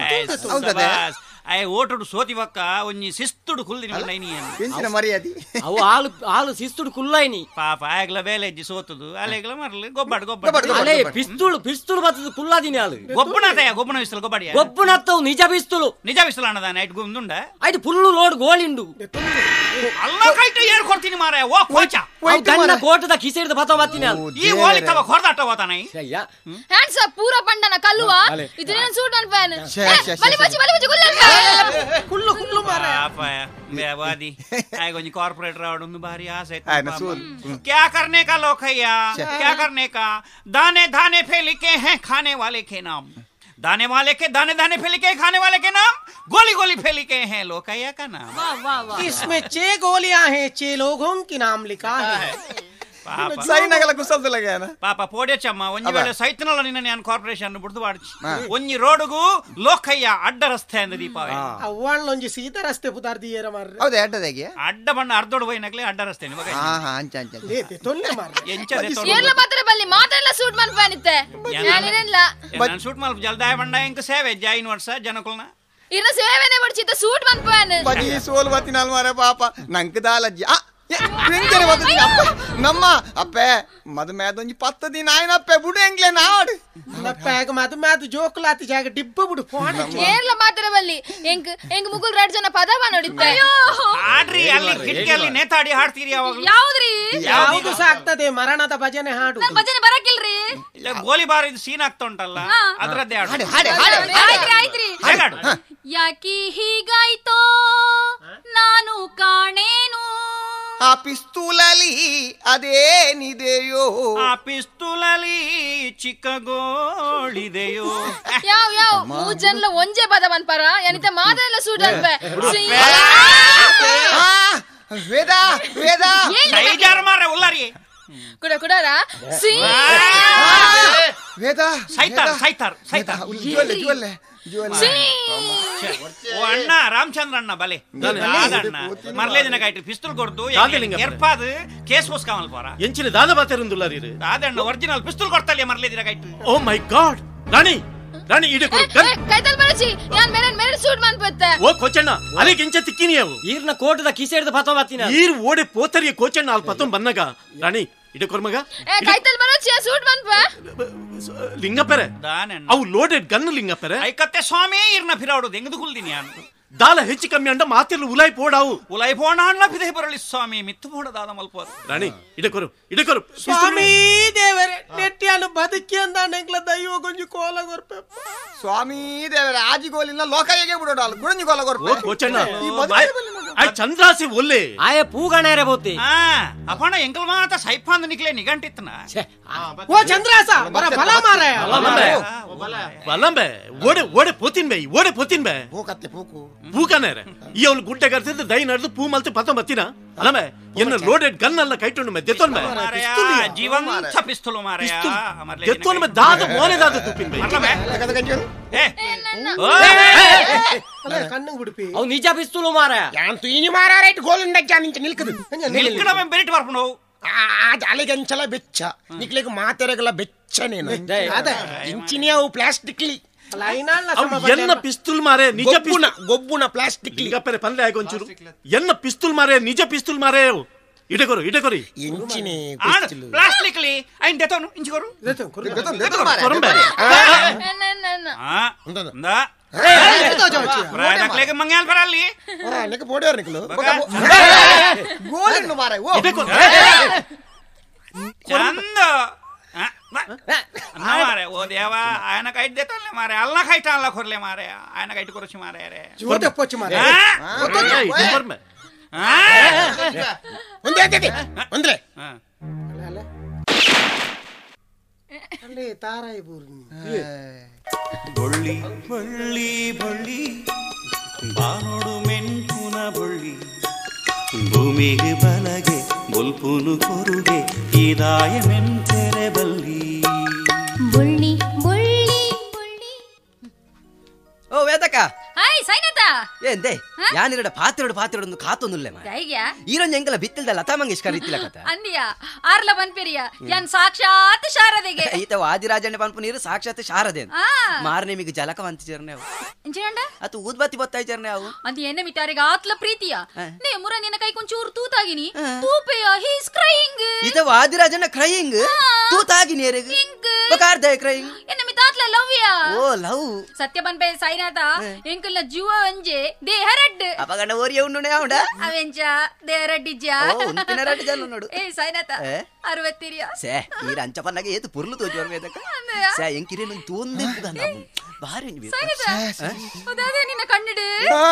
ಓಟುಡು ಸೋತಿವಕ್ಕ ಒಂಜಿ ಸಿಸ್ತುಡು ಕುಲ್ದಿನಿ ಬಂದೈನಿ ಎಂಚಿನ ಮರ್ಯಾದಿ ಅವು ಆಲು ಶಿಸ್ತುಡು ಕುಲ್ಲೈನಿ ಪಾಪ ಆಗ್ಲ ಬೇಲೆ ಎಜ್ಜಿ ಸೋತದು ಅಲೆಗ್ಲ ಮರ್ಲಿ ಗೊಬ್ಬಡ್ ಅಲೆ ಪಿಸ್ತೂಲ್ ಬತ್ತದು ಕುಲ್ಲಾದಿನಿ ಆಲು ಗೊಬ್ಬನತಯ್ಯ ಗೊಬ್ಬನ ವಿಸ್ತಲು ಗೊಬ್ಬಡಿಯ ಗೊಬ್ಬನತ್ತವು ನಿಜ ವಿಸ್ತಲು ಅನ್ನದ ನೈಟ್ ಗುಂದುಂಡ ಆಯ್ತು ಫುಲ್ಲು ಲೋಡ್ ಗೋಳಿಂಡು ಅಲ್ಲ ಕೈಟ್ ಏರ್ ಕೊಡ್ತೀನಿ ಮಾರ ಓ ಕೋಚ ದಣ್ಣ ಕೋಟದ ಕಿಸೆ ಹಿಡಿದು ಪತ ಬತ್ತೀನಿ ಆಲು ಈ ಓಲಿ ತವ ಹೊರದಾಟ ಹೋತಾನೈ హ్యాండ్స్ అప్ పూర పండన కల్లువా ఇది నేను సూట్ మన్ పెట్టాను బలిపోచి గుల్లల్ప ಕುಲ್ಲು ಕುಲ್ಲು ಮಾರ बेवादी आएगोनी कॉर्पोरेट रावड़ भारी आसे क्या करने का लोग हैया क्या करने का दाने दाने फैली के हैं खाने वाले के नाम दाने वाले के दाने दाने फैली के खाने वाले के नाम गोली गोली फैली के हैं लोकैया का नाम इसमें 6 गोलियां हैं 6 लोगों की नाम लिखा है ಸೈನಗಲ ಕುಸಲ್ದು ಲಗ್ಯಾನ ಪಾಪ ಪೋಡೆಚಮ್ಮ ಒಂಜಿ ವೇಳೆ ಸೈತನಲ್ಲ ನಿನ್ನ ನಾನು ಕಾರ್ಪೊರೇಷನ್ ಬಿಡ್ದು ಬಾಡ್ಚಿ ಒಂಜಿ ರೋಡ್ಗೂ ಲೋಕಯ್ಯ ಅಡ್ಡ ರಸ್ತೆ ಅಂದ ದೀಪಾವಳಿ ಅವ್ವಣ್ಣ ಒಂಜಿ ಸೀದಾ ರಸ್ತೆ ಪುದಾರ್ದಿಯರ ಮಾರ್ರೆ ಹೌದಾ ಅಡ್ಡದಾಗೆ ಅಡ್ಡ ಬಣ್ಣ ಅರ್ಧೋಡು ಬೈನಗ್ಲೆ ಅಡ್ಡ ರಸ್ತೆ ನಿಮಗೆ ಅಂಚ ಅಂಚ ತೊಂದ್ರೆ ಮಾರ್ರೆ ಏರ್ಲ ಮಾತ್ರ ಬಲ್ಲಿ ಮಾತೆಲ್ಲ ಸೂಟ್ ಮನ್ ಪಾನಿತ್ತೆ ನಾನಿರಲ್ಲ ನಾನು ಶೂಟ್ ಮಲ್ಪ ಜಲ್ದಾಯ ಬಂಡ ಇಂಕ ಸೇವೆ ಜಾಯಿನ್ ವರ್ಷ ಜನಕುಲ್ನ ಇನ್ನ ಸೇವೆನೆ ಬಡ್ಚಿತ್ತ ಸೂಟ್ ಮನ್ ಪಾನ್ ಬಜಿ ಸೋಲ್ ಬತ್ತಿನಲ್ ಮಾರೆ ಪಾಪ ನಂಕ ದಾಲಜ್ಜಿ ಎಂಜನೆ ಬದಲಿ ಅಪ್ಪ ನಮ್ಮ ಅಪ್ಪೆ ಮದುಮೇದೊಂಜಿ 10 ದಿನ ಆಯ್ನಪ್ಪೆ ಬುಡು ಎಂಗ್ಲೆ ನಾಡು ನಪ್ಪಾಗ ಮದುಮೇದು ಜೋಕುಲಾತಿ ಜಾಗ ಡಿಬ್ಬ ಬಿಡು ಫೋನ್ ಏರ್ಲ ಮಾತಾಡಬಲ್ಲಿ ಎಂಗ್ ಮುಗುಲ್ 2 ಜನ ಪದವ ನೋಡಿದ್ದೆ ಹಾಡ್ರಿ ಅಲ್ಲಿ ಕಿಟಕಿಯಲ್ಲಿ ನೇತಾಡಿ ಹಾಡ್ತೀರಿ ಯಾವಾಗ್ಲೂ ಯಾವ್ದ್ರಿ ಯಾವುದು ಸಾಕ್ತದೆ ಮರಣದ ಭಜನೆ ಹಾಡು ನನ್ ಭಜನೆ ಬರಕಿಲ್ರಿ ಇಲ್ಲ ಗೋಲಿಬಾರ್ ಇದು ಸೀನ್ ಆಗ್ತಾ ಉಂಟಲ್ಲ ಅದ್ರದ್ದೇ ಹಾಡು ಆಯ್ತ್ರಿ ಯಾಕಿ ಹೀಗಾಯ್ತೋ ನಾನು ಕಾಣೇನು ಆ ಪಿಸ್ತೂಲಲ್ಲಿ ಅದೇನಿದೆಯೋ ಆ ಪಿಸ್ತೂಲಲ್ಲಿ ಚಿಕ್ಕ ಗೋಳಿದೆಯೋ ಯಾವ ಮೂಜನ್ಲ ಒಂಜೆ ಪದವನ್ ಪರ ಎನಿತ ಮಾದೆಲ್ಲ ಸೂಟ್ ಅನ್ಪೆ ವೇದ ವೇದ ಸೈಜಾರ ಮಾರ್ರೆ ಉಲ್ಲಾರಿ ಕುಡಾರ ವೇದ ಸೈತಾರ್ ಜುವಲ್ಲೆ ಜುವಲ್ಲೆ ಓ ಅಣ್ಣ ರಾಮಚಂದ್ರ ಅಣ್ಣ ಬಲೆ ಮರ್ಲೇ ದಿನ ಕಾಯ್ತು ಪಿಸ್ತೂಲ್ ಕೊಡ್ತು ಎರ್ಪಾದು ಕೇಸ್ ಪೋಸ್ಕಾಮಲ್ ಪೋರ ಎಂಚಿನ ದಾದ ಬಾತೆರುಂದುಲ್ಲಾರಿ ದಾದಣ್ಣ ಒರಿಜಿನಲ್ ಪಿಸ್ತೂಲ್ ಕೊಡ್ತಲ್ಲ ಮರ್ಲೇ ದಿನ ಕಾಯ್ತು ಓ ಮೈ ಗಾಡ್ ರಾಣಿ ರಾಣಿ ಇಡೆ ಕೊಡು ಕೈತಲ್ ಬರಚಿ ಯಾನ್ ಮೇರೆ ಸೂಟ್ ಮನ್ಪತ್ತೆ ಓ ಕೋಚಣ್ಣ ಅಲೆ ಗಿಂಚ ತಿಕ್ಕಿನಿ ಅವು ಈರ್ನ ಕೋಟದ ಕಿಸೆ ಹಿಡಿದು ಪತ ಬಾತಿನ ಈರ್ ಓಡೆ ಪೋತರಿಯ ಕೋಚಣ್ಣ ಅಲ್ ಪತಂ ಬನ್ನಗ ರಾಣಿ ಇಡೆ ಕೊರ್ಮಗ ಕೈತಲ್ ಬರಚಿ ಸೂಟ್ ಮನ್ಪ ಲಿಂಗಪೆರೆ ಅವು ಲೋಡೆಡ್ ಗನ್ ಲಿಂಗಪೆರೆ ಐಕತ್ತೆ ಸ್ವಾಮಿ ಇರ್ನ ಫಿರಾವಡು ಎಂಗದು ಕುಲ್ದಿನಿ ಯಾನು ದಾಲ ಹೆಚ್ಚು ಕಮ್ಮಿ ಅಂಡ ಮಾತಿರ್ಲು ಉಲಾಯ್ ಪೋಡಾವು ಉಲಾಯ್ ಪೋಣ ಅಣ್ಣ ಪಿದೆ ಬರಲಿ ಸ್ವಾಮಿ ಮಿತ್ತು ಪೋಡ ದಾದ ಮಲ್ಪೋರು ರಾಣಿ ಇಡೆ ಕೊರು ಸ್ವಾಮಿ ದೇವರೇ ನೆಟ್ಟಿಯನ್ನು ಬದುಕಿ ಅಂದ ನೆಂಗ್ಲ ದೈವ ಗೊಂಜಿ ಕೋಲ ಗೊರ್ಪೆ ಸ್ವಾಮಿ ದೇವರೇ ಆಜಿ ಗೋಲಿನ ಲೋಕಯ್ಯಗೆ ಬಿಡೋಣ ಗುಣಂಜಿ ಕೋಲ ಗೊರ್ಪೆ ಕೋಚಣ್ಣ ಆಯ್ ಚಂದ್ರಾಸಿ ಒಲ್ಲೆ ಆಯ ಪೂಗಣೇರೆ ಬೋತಿ ಅಪಣ ಎಂಕಲ್ ಮಾತ ಸೈಫಾಂದ್ ನಿಕ್ಲೆ ನಿಗಂಟಿತ್ತನ ಓ ಚಂದ್ರಾಸ ಬರ ಬಲ ಮಾರಾಯ ಬಲಂಬೆ ಓಡೆ ಪೋತಿನ್ ಬೆ ಹೋಗತ್ತೆ ಪೂಕು ಪೂಕನೇರೆ ಈ ಅವಳು ಗುಡ್ಡೆ ಕರ್ತಿದ್ದು ದೈ ನಡೆದು ಪೂ ಮಲ್ತೆ ಪತ ಬತ್ತಿನ ಅಲಮೆ ಎನ್ನ ಲೋಡೆಡ್ ಗನ್ ಅಲ್ಲ ಕೈಟೊಂಡು ಮೆ ದೆತ್ತೊನ್ ಮೆ ಜೀವಂತ ಪಿಸ್ತೂಲ್ ಮಾರಾಯ ದೆತ್ತೊನ್ ಮೆ ದಾದ ಮೋನೆ ದಾದ ತುಪ್ಪಿನ ಬೆ ಕಣ್ಣು ಹುಡುಪಿ ಅವು ನಿಜ ಪಿಸ್ತೂಲು ಮಾರಾಯ ಯಾಂತು ಇನಿ ಮಾರಾರೈಟ್ ಗೋಲಿಂದ ಜಾನಿಂಚ ನಿಲ್ಕದು ನಿಲ್ಕಡ ಮೆ ಬೆರಿಟ್ ಬರ್ಪುಂಡು ಅಲೆಗಂಚಲ ಬೆಚ್ಚ ನಿಕ್ಲೆಗ್ ಮಾತೆರೆಗಲ ಬೆಚ್ಚನೇನು ಇಂಚಿನಿ ಅವು ಪ್ಲಾಸ್ಟಿಕ್ಲಿ ಎನ್ನ ಪಿಸ್ತೂಲ್ ಮಾರೆ ನಿಜ ಗೊಬ್ಬುನ ಪ್ಲಾಸ್ಟಿಕ್ ಲಿಂಗಪೆರೆ ಪಲ್ಲೆ ಆಗೊಂಚೂರು ಎನ್ನ ಪಿಸ್ತೂಲ್ ಮಾರೆ ನಿಜ ಪಿಸ್ತೂಲ್ ಮಾರೆ ಇಡೆ ಕೊರಿ ಇಂಚಿನಿ ಪ್ಲಾಸ್ಟಿಕ್ಲಿ ಐನ್ ದೆತೋನು ಇಂಚಿಕೊರು ಕೊರಂಬೆ ಪ್ರಾಯದಕ್ಲೆಗೆ ಮಂಗ್ಯಾಲ್ ಬರಲ್ಲಿ ನಿಕ ಪೋಡಿಯರ್ ನಿಕಲು ಗೋಲಿನ್ನು ಮಾರೆ ಓ ಚಂದ ಮಾರೆ ಓ ದೇವ ಆಯನ ಕೈಟ್ ದೇತಲ್ಲ ಮಾರೆ ಅಲ್ಲ ಕೈಟ ಅಲ್ಲ ಕೊರ್ಲೆ ಮಾರೆ ಆಯನ ಕೈಟ್ ಕೊರಚಿ ಮಾರೆ ರೇ ಜೋತೆ ಪೊಚ್ಚಿ ಮಾರೆ ಒಂದ್ರೆ ಅಲ್ಲೇ ತಾರಾಯಿ ಬೂರ್ನಿ ಬೊಳ್ಳಿ ಬಳ್ಳಿ ಬಳ್ಳಿ ಬಾನೋಡು ಮೆಂಟುನ ಬೊಳ್ಳಿ ಭೂಮಿಗೆ ಬಲಗೆ ಬೊಲ್ಪುನು ಕೊರುಗೆ ಇದಾಯ ಮೆಂತೆರೆ ಬಲ್ಲಿ ಬುಳ್ಳಿ ಬುಳ್ಳಿ ಬುಳ್ಳಿ ಓ ವೇದಕ ಹಾಯ್ ಸೈನತ ಎಂದೆ ಯಾನಿರಡ ಪಾತ್ರೆಡು ಕಾತೊಂದುಲ್ಲೆ ಮಾರೆ ದೈಗ್ಯಾ ಈರೊಂದು ಎಂಕಲ ಬಿತ್ತಲ್ದ ಲತಾ ಮಂಗೇಶ್ಕರ್ ಇತ್ತಿಲ್ಲ ಕಥ ಅಂದಿಯ ಆರ್ಲ ಬನ್ಪೆರಿಯ ಯಾನ್ ಸಾಕ್ಷಾತ್ ಶಾರದೆಗೆ ಈತ ವಾದಿರಾಜಣ್ಣ ಪನ್ಪು ನೀರು ಸಾಕ್ಷಾತ್ ಶಾರದೆ ಮಾರನೆ ಮಿಗ ಜಲಕ ವಂತಿಚರ್ನೆ ಅವು ಇಂಚಿನಂಡ ಅತು ಊದ್ಬತ್ತಿ ಬತ್ತಾಯ್ಚರ್ನೆ ಅವು ಅಂತ ಎನ್ನ ಮಿತಾರಿಗೆ ಆತ್ಲ ಪ್ರೀತಿಯ ನೇ ಮುರ ನಿನ್ನ ಕೈ ಕೊಂಚೂರು ತೂತಾಗಿನಿ ತೂಪೆಯ ಹೀಸ್ ಕ್ರೈಯಿಂಗ್ ಈತ ವಾದಿರಾಜಣ್ಣ ಕ್ರೈಯಿಂಗ್ ತೂತಾಗಿನಿ ಎರೆಗ್ ಬಕಾರ್ದ ಕ್ರೈಯಿಂಗ್ ಎನ್ನ ಮಿತಾತ್ಲ ಲವ್ಯ ಓ ಲವ್ ಸತ್ಯ ಬನ್ಪೆ ಸೈನಾತ ಎಂಕಲ್ನ ಜೀವ ಅಂಜೆ ದೇಹ ರಡ್ಡು ಅಪಗಂಡ ಓರಿಯ ಉಂಡುನೆ ಅವಡ ಅವೆಂಚ ದೇಹ ರಡ್ಡಿಜ್ಜ ಉಂಟಿನ ರಡ್ಡು ಜಲ್ಲು ನೋಡು ಏ ಸೈನಾತ 60 ಸೇ ಈ ರಂಚ ಪನ್ನಗೆ ಏತು ಪುರ್ಲು ತೋಜುವರ್ ಮೇದಕ ಸೇ ಎಂಕಿರೆ ನಂಗೆ ತೋಂದೆ ಪುಗಂದ ಬಾರಿ ನಿ ಅದೇ ನಿನ್ನ ಕಣ್ಣಿಡು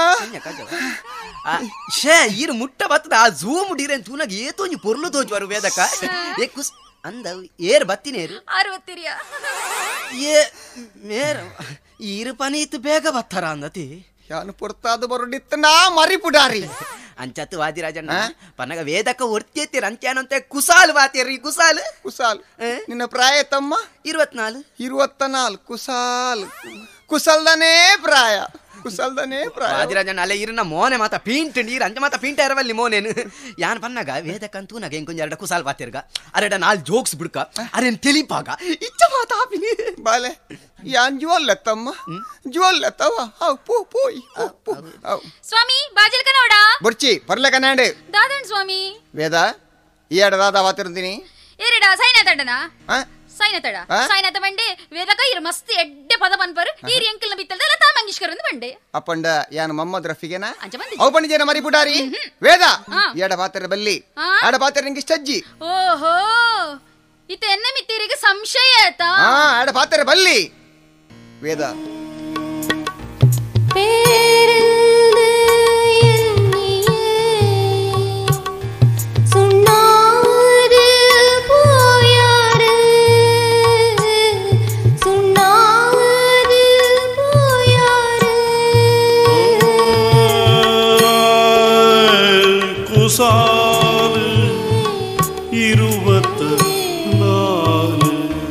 ಶೇ ಈರು ಮುಟ್ಟ ಬತ್ತದ ಆ ಝೂಮ್ ಡಿರೆನ್ ತೂನಗೆ ಏತು ಒಂಜಿ ಪುರ್ಲು ತೋಜುವರ್ ಮೇದಕ ಏ ಕುಸ್ ಅಂದ ಏರ್ ಬತ್ತಿನೇರು 60 ಏ ಮೇರ ಈರು ಪನೀತು ಬೇಗ ಬತ್ತಾರ ಅಂದತಿ ಯಾನು ಪುರ್ತಾದು ಬರುಡಿತ್ತ ನಾ ಮರಿ ಪುಡಾರಿ ಅಂಚತ್ತು ವಾದಿರಾಜಣ್ಣ ಪನ್ನಗ ವೇದಕ ಒರ್ತಿಯತ್ತೀರ ಅಂತ್ಯಾನಂತೆ ಕುಸಾಲ್ ಬಾತಿಯರಿ ಕುಸಾಲ್ ನಿನ್ನ ಪ್ರಾಯ ತಮ್ಮ 24 ಕುಸಲ್ದನೇ ಪ್ರಾಯ ವಾದಿರಾಜಣ್ಣ ಅಲ್ಲೇ ಇರನ್ನ ಮೋನೆ ಮಾತ ಪೀಂಟ್ ನೀರು ಅಂಚ ಮಾತ ಪೀಂಟ ಇರವಲ್ಲಿ ಮೋನೇನು ಯಾನ್ ಪನ್ನಗ ವೇದಕ್ಕಂತೂ ನಗ ಇಂಕೊಂಜ ಎರಡ ಕುಸಾಲ್ ಬಾತಿರ್ಗ ಅರೆಡ 4 ಜೋಕ್ಸ್ ಬಿಡ್ಕ ಅರೆನ್ ತಿಳಿಪಾಗ ಇಚ್ಚ ಮಾತ ಹಾಪಿನಿ ಬಾಲೆ ಯಾನ್ ಜುವಲ್ಲತ್ತಮ್ಮ ಜುವಲ್ಲತ್ತವ ಪೋಯ್ ಸ್ವಾಮಿ ಬಾಜಿಲ್ ಕನೋಡ ಬೊರ್ಚಿ ಪರ್ಲೆ ಕನಾಡೆ ದಾದನ್ ಸ್ವಾಮಿ ವೇದ ಈ ದಾದ ವಾತಿರ್ತೀನಿ ಏರಿಡ ಸೈನತಡನ ಸೈನತಡ ಸೈನತ ಬಂಡೆ ವೇದಕ ಇರು ಮಸ್ತ್ ಎಡ್ಡೆ ಪದ ಪನ್ಪರ್ ಈರಿ ಎಂಕಲ್ನ ಬಿತ್ತಲ್ದ ಲತಾ ಮಂಗೇಶ್ಕರ್ ಅಂದ್ ಬಂಡೆ ಅಪ್ಪಂಡ ಯಾನ್ ಮೊಹಮ್ಮದ್ ರಫಿಗೆನಾ ಅವು ಪಂಡಿಜೇನ ಮರಿ ಬುಡಾರಿ ವೇದ ಎಡ ಪಾತ್ರ ಬಲ್ಲಿ ಆಡ ಪಾತ್ರ ನಿಂಗೆ ಇಷ್ಟಜ್ಜಿ ಓಹೋ ಇತ ಎನ್ನ ಮಿತ್ತಿರಿಗೆ ಸಂಶಯ ಆಯ್ತಾ ಆಡ ಪಾತ್ರ ಬಲ್ಲಿ ವೇದ ಕುಸಾಲು ಇರುವತ್ತ ನಾಲು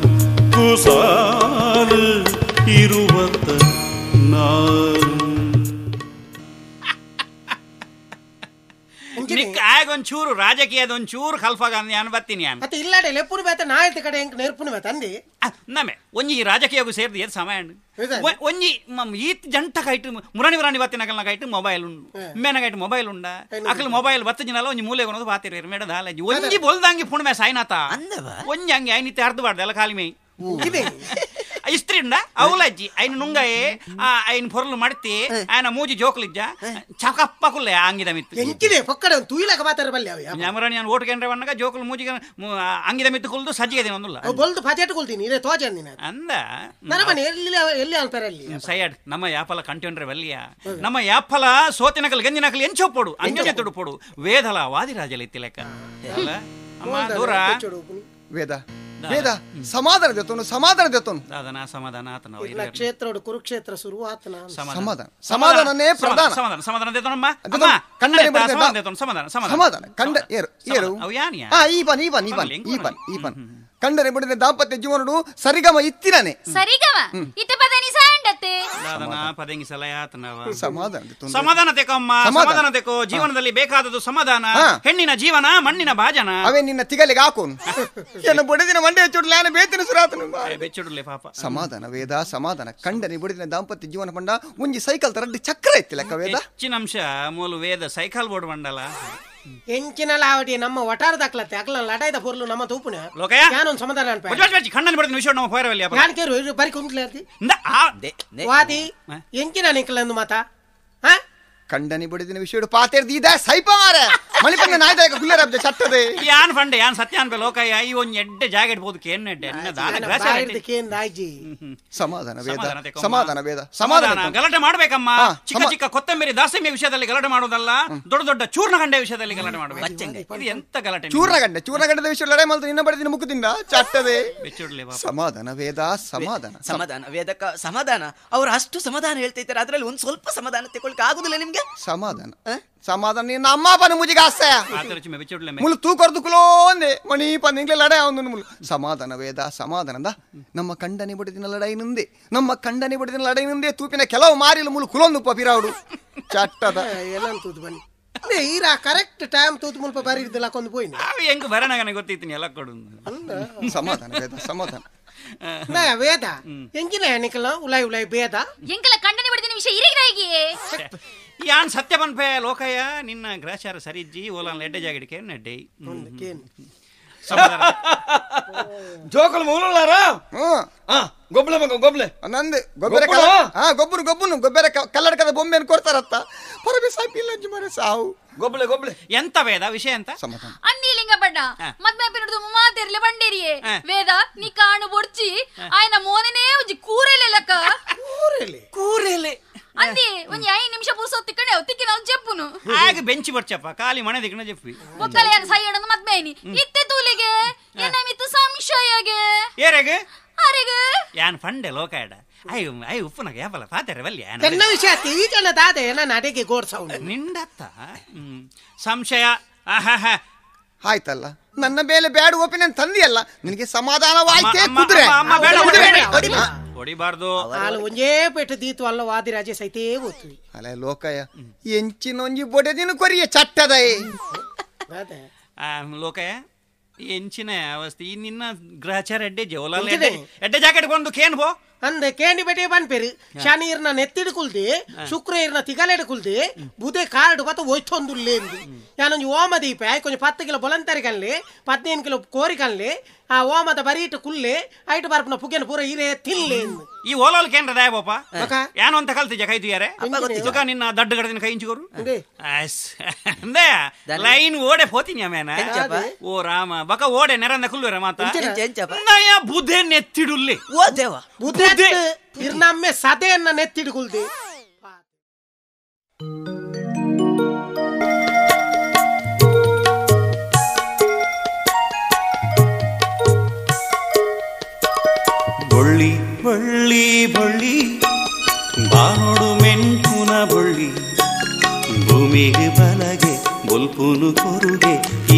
ಕುಸಾಲು ಇರುವತ್ತ ನಾಲು ಆಗೊಂಚೂರು ರಾಜಕೀಯದೊಂಚೂರು ಕಲ್ಫಾಗ ನಾನು ಬರ್ತೀನಿ ಮತ್ತೆ ಇಲ್ಲಾಡೆ ಲೆಪ್ಪುನು ಬೇತ ನಾಯತ ಕಡೆ ಹೆಂಗ್ ನೆರ್ಪುನು ಬೇತ ಅಂದಿ ನಮ್ಮೆ ಒಂಜಿ ರಾಜಕೀಯಗೂ ಸೇರಿದ ಏದು ಸಮಯ ಒಂಜಿ ಈತ್ ಜಂಟ ಕೈಟ್ ಮುರಾಣಿ ಬತ್ತಿನಕಲ್ನ ಕೈಟ್ ಮೊಬೈಲ್ ಉಂಡು ಮೇನ ಕೈಟ್ ಮೊಬೈಲ್ ಉಂಡ ಅಕಲ್ ಮೊಬೈಲ್ ಬತ್ತಜಿನಲ್ಲ ಒಂಜಿ ಮೂಲೆ ಕೊನೋದು ಬಾತಿರ ಮೇಡ ದಾಲಜಿ ಒಂಜಿ ಬೊಲ್ದಂಗಿ ಪುಣ್ಮೆ ಸಾಯ್ನಾತ ಒಂಜಿ ಹಂಗೆ ಐನಿತ್ತೆ ಅರ್ಧ ಬಾರ್ದು ಎಲ್ಲ ಕಾಲಿ ಮೈ ಇಸ್ತ್ರಿ ಉಂಡ ಅವಲಜ್ಜಿ ಐನು ನುಂಗಯೇ ಐನ್ ಪೊರ್ಲು ಮಾಡ್ತಿ ಆಯ್ನ ಮೂಜಿ ಜೋಕ್ಲಿಜ್ಜ ಚಕಪ್ಪ ಕುಲ್ಲೆ ಅಂಗಿದ ಮಿತ್ತು ಎಂಕಿದೆ ಪಕ್ಕಡ ತೂಯಿಲಕ ಮಾತಾರ ಬಲ್ಲೆ ಅವ ನ್ಯಾಮರಾಣಿ ನಾನು ಓಟ್ ಕೇಂದ್ರ ವನ್ನಗ ಜೋಕುಲು ಮೂಜಿಗೆ ಅಂಗಿದ ಮಿತ್ತು ಕುಲ್ದು ಸಜ್ಜಿಗೆ ದಿನ ಒಂದುಲ್ಲ ಬೊಲ್ದು ಬಜೆಟ್ ಕುಲ್ತೀನಿ ಇದೇ ತೋಜನ್ ದಿನ ಅಂದ ನನ್ನ ಮನೆ ಎಲ್ಲಿ ಅಲ್ಪರಲ್ಲಿ ಸೈಡ್ ನಮ್ಮ ಯಾಪಲ ಕಂಟೆಂಡ್ರೆ ವಲ್ಲಿಯ ನಮ್ಮ ಯಾಪಲ ಸೋತಿನಕಲ್ ಗಂಜಿನಕಲ್ ಎಂಚೊಪ್ಪೋಡು ಅಂಜನೆ ತೊಡುಪೋಡು ವೇದಲ ವಾದಿರಾಜಲ ಇತ್ತಿ ಲೆಕ್ಕ ಅಲ್ಲ ಅಮ್ಮ ದೂರ ವೇದ ವೇದ ಸಮಾಧಾನ ದೇತೋನು ಸಮಾಧಾನ ದೇತೋನು ದಾದನ ಸಮಾಧಾನ ಆತನ ಕ್ಷೇತ್ರ ಕುರುಕ್ಷೇತ್ರ ಶುರು ಆತನ ಸಮಾಧಾನ ಸಮಾಧಾನನೇ ಪ್ರಧಾನ ಸಮಾಧಾನ ದೇತೋನಮ್ಮ ಸಮಾಧಾನ ಕಂಡ ಏರು ಕಂಡರೆ ಬಿಡದೆ ದಾಂಪತ್ಯ ಜೀವನಡು ಸರಿಗಮ ಇತ್ತಿರನೆ ಸರಿಗಮ ಇತ್ತೆ ಪದನಿ ಸಾಂಡತ್ತೆ ದಾದನ ಪದಂಗಿ ಸಲಯಾತನವ ಸಮಾಧಾನ ಸಮಾಧಾನ ತೆಕೊಮ್ಮ ಸಮಾಧಾನ ತೆಕೋ ಜೀವನದಲ್ಲಿ ಬೇಕಾದದ್ದು ಸಮಾಧಾನ ಹೆಣ್ಣಿನ ಜೀವನ ಮಣ್ಣಿನ ಭಾಜನ ಅವೇ ನಿನ್ನ ತಿಗಲಿಗೆ ಹಾಕೋನು ಏನು ಬಡದಿನ ಮಂಡೆ ಚುಡ್ಲಾನ ಬೇತಿನ ಸುರಾತನು ಬೆಚ್ಚುಡ್ಲೆ ಪಾಪ ಸಮಾಧಾನ ವೇದ ಸಮಾಧಾನ ಕಂಡನೆ ಬಿಡದಿನ ದಾಂಪತ್ಯ ಜೀವನ ಪಂಡ ಒಂಜಿ ಸೈಕಲ್ ತರಡ್ಡಿ ಚಕ್ರ ಐತಿ ಲೆಕ್ಕ ವೇದ ಹೆಚ್ಚಿನ ಅಂಶ ಮೂಲ ವೇದ ಸೈಕಲ್ ಬೋರ್ಡ್ ಮಂಡಲ ಎಂಚಿನ ಲಾವಟಿ ನಮ್ಮ ವಟಾರ ದಾಖಲತ್ತೆ ಅಕ್ಲ ಲಟಾಯ್ದ ಪೊರ್ಲು ನಮ್ಮ ತೂಪುನ ಯಾನೊಂದು ಸಮಾಧಾನ ಖಂಡನೆ ಬಡ್ದಿನ ವಿಷಯ ನಮ್ಮ ಹೋರವಲ್ಲಿ ಯಾನ್ ಕೇರು ಬರಿ ಕುಂತ್ಲೆ ವಾದಿ ಎಂಚಿನ ನಿಕ್ಲಂದು ಮಾತ ಕಂಡನಿ ಬಡಿದಿನ ವಿಷಯ ಪಾತೆರ್ದಿದ ಸೈಪ ಮಾರ ಮಣಿಪಂಗ ನಾಯ್ದ ಗುಲ್ಲರಬ್ಜ ಚಟ್ಟದೆ ಯಾನ್ ಫಂಡೆ ಯಾನ್ ಸತ್ಯಾನ್ ಬೆ ಲೋಕಯ್ಯ ಈ ಒಂದ್ ಎಡ್ಡೆ ಜಾಗ ಇಡ್ಬೋದು ಕೇನ್ ಎಡ್ಡೆ ಸಮಾಧಾನ ವೇದ ಸಮಾಧಾನ ವೇದ ಸಮಾಧಾನ ಗಲಾಟೆ ಮಾಡ್ಬೇಕಮ್ಮ ಚಿಕ್ಕ ಚಿಕ್ಕ ಕೊತ್ತಂಬರಿ ದಾಸಮೆ ವಿಷಯದಲ್ಲಿ ಗಲಾಟೆ ಮಾಡೋದಲ್ಲ ದೊಡ್ಡ ದೊಡ್ಡ ಚೂರ್ಣಗಂಡೆ ವಿಷಯದಲ್ಲಿ ಗಲಾಟೆ ಮಾಡಬೇಕು ಇದು ಎಂತ ಗಲಾಟೆ ಚೂರ್ಣಗಂಡದ ವಿಷಯ ಲಡೆ ಮಾಡ್ತಾರೆ ಇನ್ನ ಬಡಿದಿನ ಮುಖದಿಂದ ಚಟ್ಟದೆ ಸಮಾಧಾನ ವೇದ ಸಮಾಧಾನ ಸಮಾಧಾನ ವೇದಕ ಸಮಾಧಾನ ಅವ್ರು ಅಷ್ಟು ಸಮಾಧಾನ ಹೇಳ್ತಿದ್ದಾರೆ ಅದ್ರಲ್ಲಿ ಒಂದ್ ಸ್ವಲ್ಪ ಸಮಾಧಾನ ತಗೊಳ್ಳಿಕ್ಕೆ ಆಗುದಿಲ್ಲ ನಿಮ್ಗೆ ಸಮಾಧಾನ ಸಮಾಧಾನ ನೀನು ಅಮ್ಮ ಪನ ಮುಜಿಗೆ ಆಸೆ ಮುಲು ತೂಕೊರ್ದು ಕುಲೋಂದೆ ಮಣಿ ಪಂದಿಂಗ್ಲೆ ಲಡೆ ಅವನು ಮುಲು ಸಮಾಧಾನ ವೇದ ಸಮಾಧಾನದ ನಮ್ಮ ಕಂಡನೆ ಬಡಿದಿನ ಲಡೈ నుంದೆ ನಮ್ಮ ಕಂಡನೆ ಬಡಿದಿನ ಲಡೈ నుంದೆ ತೂಪಿನ ಕೆಲವು ಮಾರಿಲು ಮುಲು ಕುಲೊಂದು ಪಪಿರಾವುಡು ಚಟ್ಟದ ಎಲ್ಲ ತೂತು ಬನ್ನಿ ಈರಾ ಕರೆಕ್ಟ್ ಟೈಮ್ ತೂತು ಮುಲ್ಪ ಬರಿ ಇದ್ದಲ್ಲ ಕೊಂದು ಪೋಯಿನ ಹೆಂಗ್ ಬರಣಗನೆ ಗೊತ್ತಿತ್ತೀನಿ ಎಲ್ಲ ಕೊಡು ಸಮಾಧಾನ ವೇದ ಸಮಾಧಾನ ವೇದ ಎಂಕಿನ ಎಣಿಕಲ್ಲ ಉಲಾಯ್ ಉಲಾಯ್ ಬೇದ ಎಂಕಲ ಕಂಡನೆ ಬಡಿದಿನ ವಿಷಯ ಇರಿಗಿದಾಗಿ ಯಾನ್ ಸತ್ಯ ಬನ್ಪೆ ಲೋಕಯ್ಯ ನಿನ್ನ ಗ್ರಹಚಾರ ಸರಿಜ್ಜಿ ಓಲಾನ್ ಎಡ್ಡೆ ಜಾಗಡಿಕೆ ನೆಡ್ಡೆ ಜೋಕಲ್ ಮೂಲಲಾರ ಗೊಬ್ಬಳೆ ಮಗ ಗೊಬ್ಬಳೆ ನಂದೆ ಗೊಬ್ಬರ ಗೊಬ್ಬರು ಗೊಬ್ಬರ ಕಲ್ಲಡಕದ ಬೊಂಬೆಯನ್ನು ಕೊಡ್ತಾರತ್ತ ಪರಬಿ ಸಾಪಿಲ್ಲ ಮರ ಸಾವು ಗೊಬ್ಬಳೆ ಗೊಬ್ಬಳೆ ಎಂತ ವೇದ ವಿಷಯ ಅಂತ ಅನ್ನೀಲಿಂಗ ಬಡ್ಡ ಮದ್ಮೆ ಪಿರುದು ಮಾತೆರ್ಲೆ ಬಂಡೇರಿಯೇ ವೇದ ನೀ ಕಾಣು ಬೊಡ್ಚಿ ಆಯ್ನ ಮೋನೆನೇ ಒಂಜಿ ಕೂರೆಲೆ ಲೆಕ್ಕ ಕೂರೆಲೆ ಅಂದಿ ಒಂಜಿ 5 ನಿಮಿಷ ಪುರ್ಸೊತ್ತಿ ಕಡೆ ತಿಕ್ಕಿ ನಾವು ಜಪ್ಪುನು ಆಗ ಬೆಂಚಿ ಬರ್ಚಪ್ಪ ಖಾಲಿ ಮನೆ ದಿಕ್ಕನ ಜಪ್ಪಿ ಒಕ್ಕಲೆ ಯಾನ ಸೈಯಡನ ಮದ್ಮೇನಿ ಇತ್ತೆ ತೂಲಿಗೆ ಏನ ಮಿತ್ತು ಸಂಶಯಗೆ ಏರೆಗೆ ಅರೆಗೆ ಯಾನ್ ಫಂಡೆ ಲೋಕಾಯಡ ಐ ಉಪ್ಪುನಗ ಯಾಪಲ ಪಾತೆರೆ ಬಲ್ಲಿ ನನ್ನ ವಿಷಯ ಈ ಜನ ದಾದೆ ನನ್ನ ಅಡೆಗೆ ಗೋಡ್ಸೌಂಡ್ ನಿಂಡತ್ತ ಸಂಶಯ ಆಯ್ತಲ್ಲ ನನ್ನ ಮೇಲೆ ಬ್ಯಾಡ್ ಒಪಿನಿಯನ್ ತಂದಿಯಲ್ಲ ನಿನಗೆ ಸಮಾಧಾನವಾಯ್ತೇ ಕುದುರೆ ಹೊಡಿಬಾರ್ದು ಒಂಜೇ ಪೆಟ್ಟು ದೀತು ಅಲ್ಲ ವಾದಿರಾಜೆ ಸೈತೇ ಓದ್ತೀವಿ ಅಲ್ಲ ಲೋಕಯ್ಯ ಎಂಚಿನೊಂಜಿ ಬೊಡೆದಿನ ಕೊರಿಯ ಚಟ್ಟದ ಲೋಕಯ್ಯ ಎಂಚಿನ ಅವಸ್ಥೆ ಈ ನಿನ್ನ ಗ್ರಹಚಾರ ಎಡ್ಡೆ ಜೋಲ ಎಡ್ಡೆ ಜಾಕೆಟ್ ಕೊಂಡು ಕೇನ್ ಬೋ ಅಂದೆ ಕೇಂಡಿ ಬೆಟೆ ಬನ್ಪೇರು ಶನಿ ಇರ್ನ ನೆತ್ತಿಡು ಕುಲ್ದೆ ಶುಕ್ರ ಇರ್ನ ತಿಗಲೆಡು ಕುಲ್ದೆ ಬುಧೆ ಕಾರ್ಡು ಬತ್ತ ಒಯ್ತೊಂದುಲ್ಲೇಂದು ಯಾನೊಂದು ಓಮ ದೀಪ ಕೊಂಚ 10 ಕಿಲೋ ಬೊಲಂತರಿ ಕನ್ಲೆ 15 ಕಿಲೋ ಕೋರಿ ಕನ್ಲೆ ಆ ಓಮದ ಬರೀಟ್ ಕುಲ್ಲೆ ಐಟು ಬರ್ಪನ ಪುಗೆನ ಪೂರ ಇರೇ ತಿನ್ಲೆ ಈ ಓಲೋಲ್ ಕೇಂದ್ರ ದಾಯ ಬೋಪ ಯಾನು ಅಂತ ಕಲ್ತಿಜ ಕೈ ತುಯಾರೆ ತುಕ ನಿನ್ನ ದಡ್ಡ ಗಡದಿನ ಕೈ ಇಂಚುಗೋರು ಅಂದೆ ಲೈನ್ ಓಡೆ ಪೋತಿನಿ ಆಮೇನ ಓ ರಾಮ ಬಕ ಓಡೆ ನೆರಂದ ಕುಲ್ಲುವರೆ ಮಾತ ನಯ ಬುಧೆ ನೆತ್ತಿಡುಲ್ಲೆ ಓ ದೇವ ಬುಧೆ ಇರ್ನಮ್ಮೆ ಸದೆಯನ್ನ ನೆತ್ತಿಡು ಕುಲ್ದೆ ಬೊಳ್ಳಿ ಬಳ್ಳಿ ಬಳ್ಳಿ ಬಾನೋಡು ಮೆಂಟುನ ಬೊಳ್ಳಿ ಭೂಮಿಗೆ ಬಲಗೆ ಬೊಲ್ಪುನು ಕೊರುಗೆ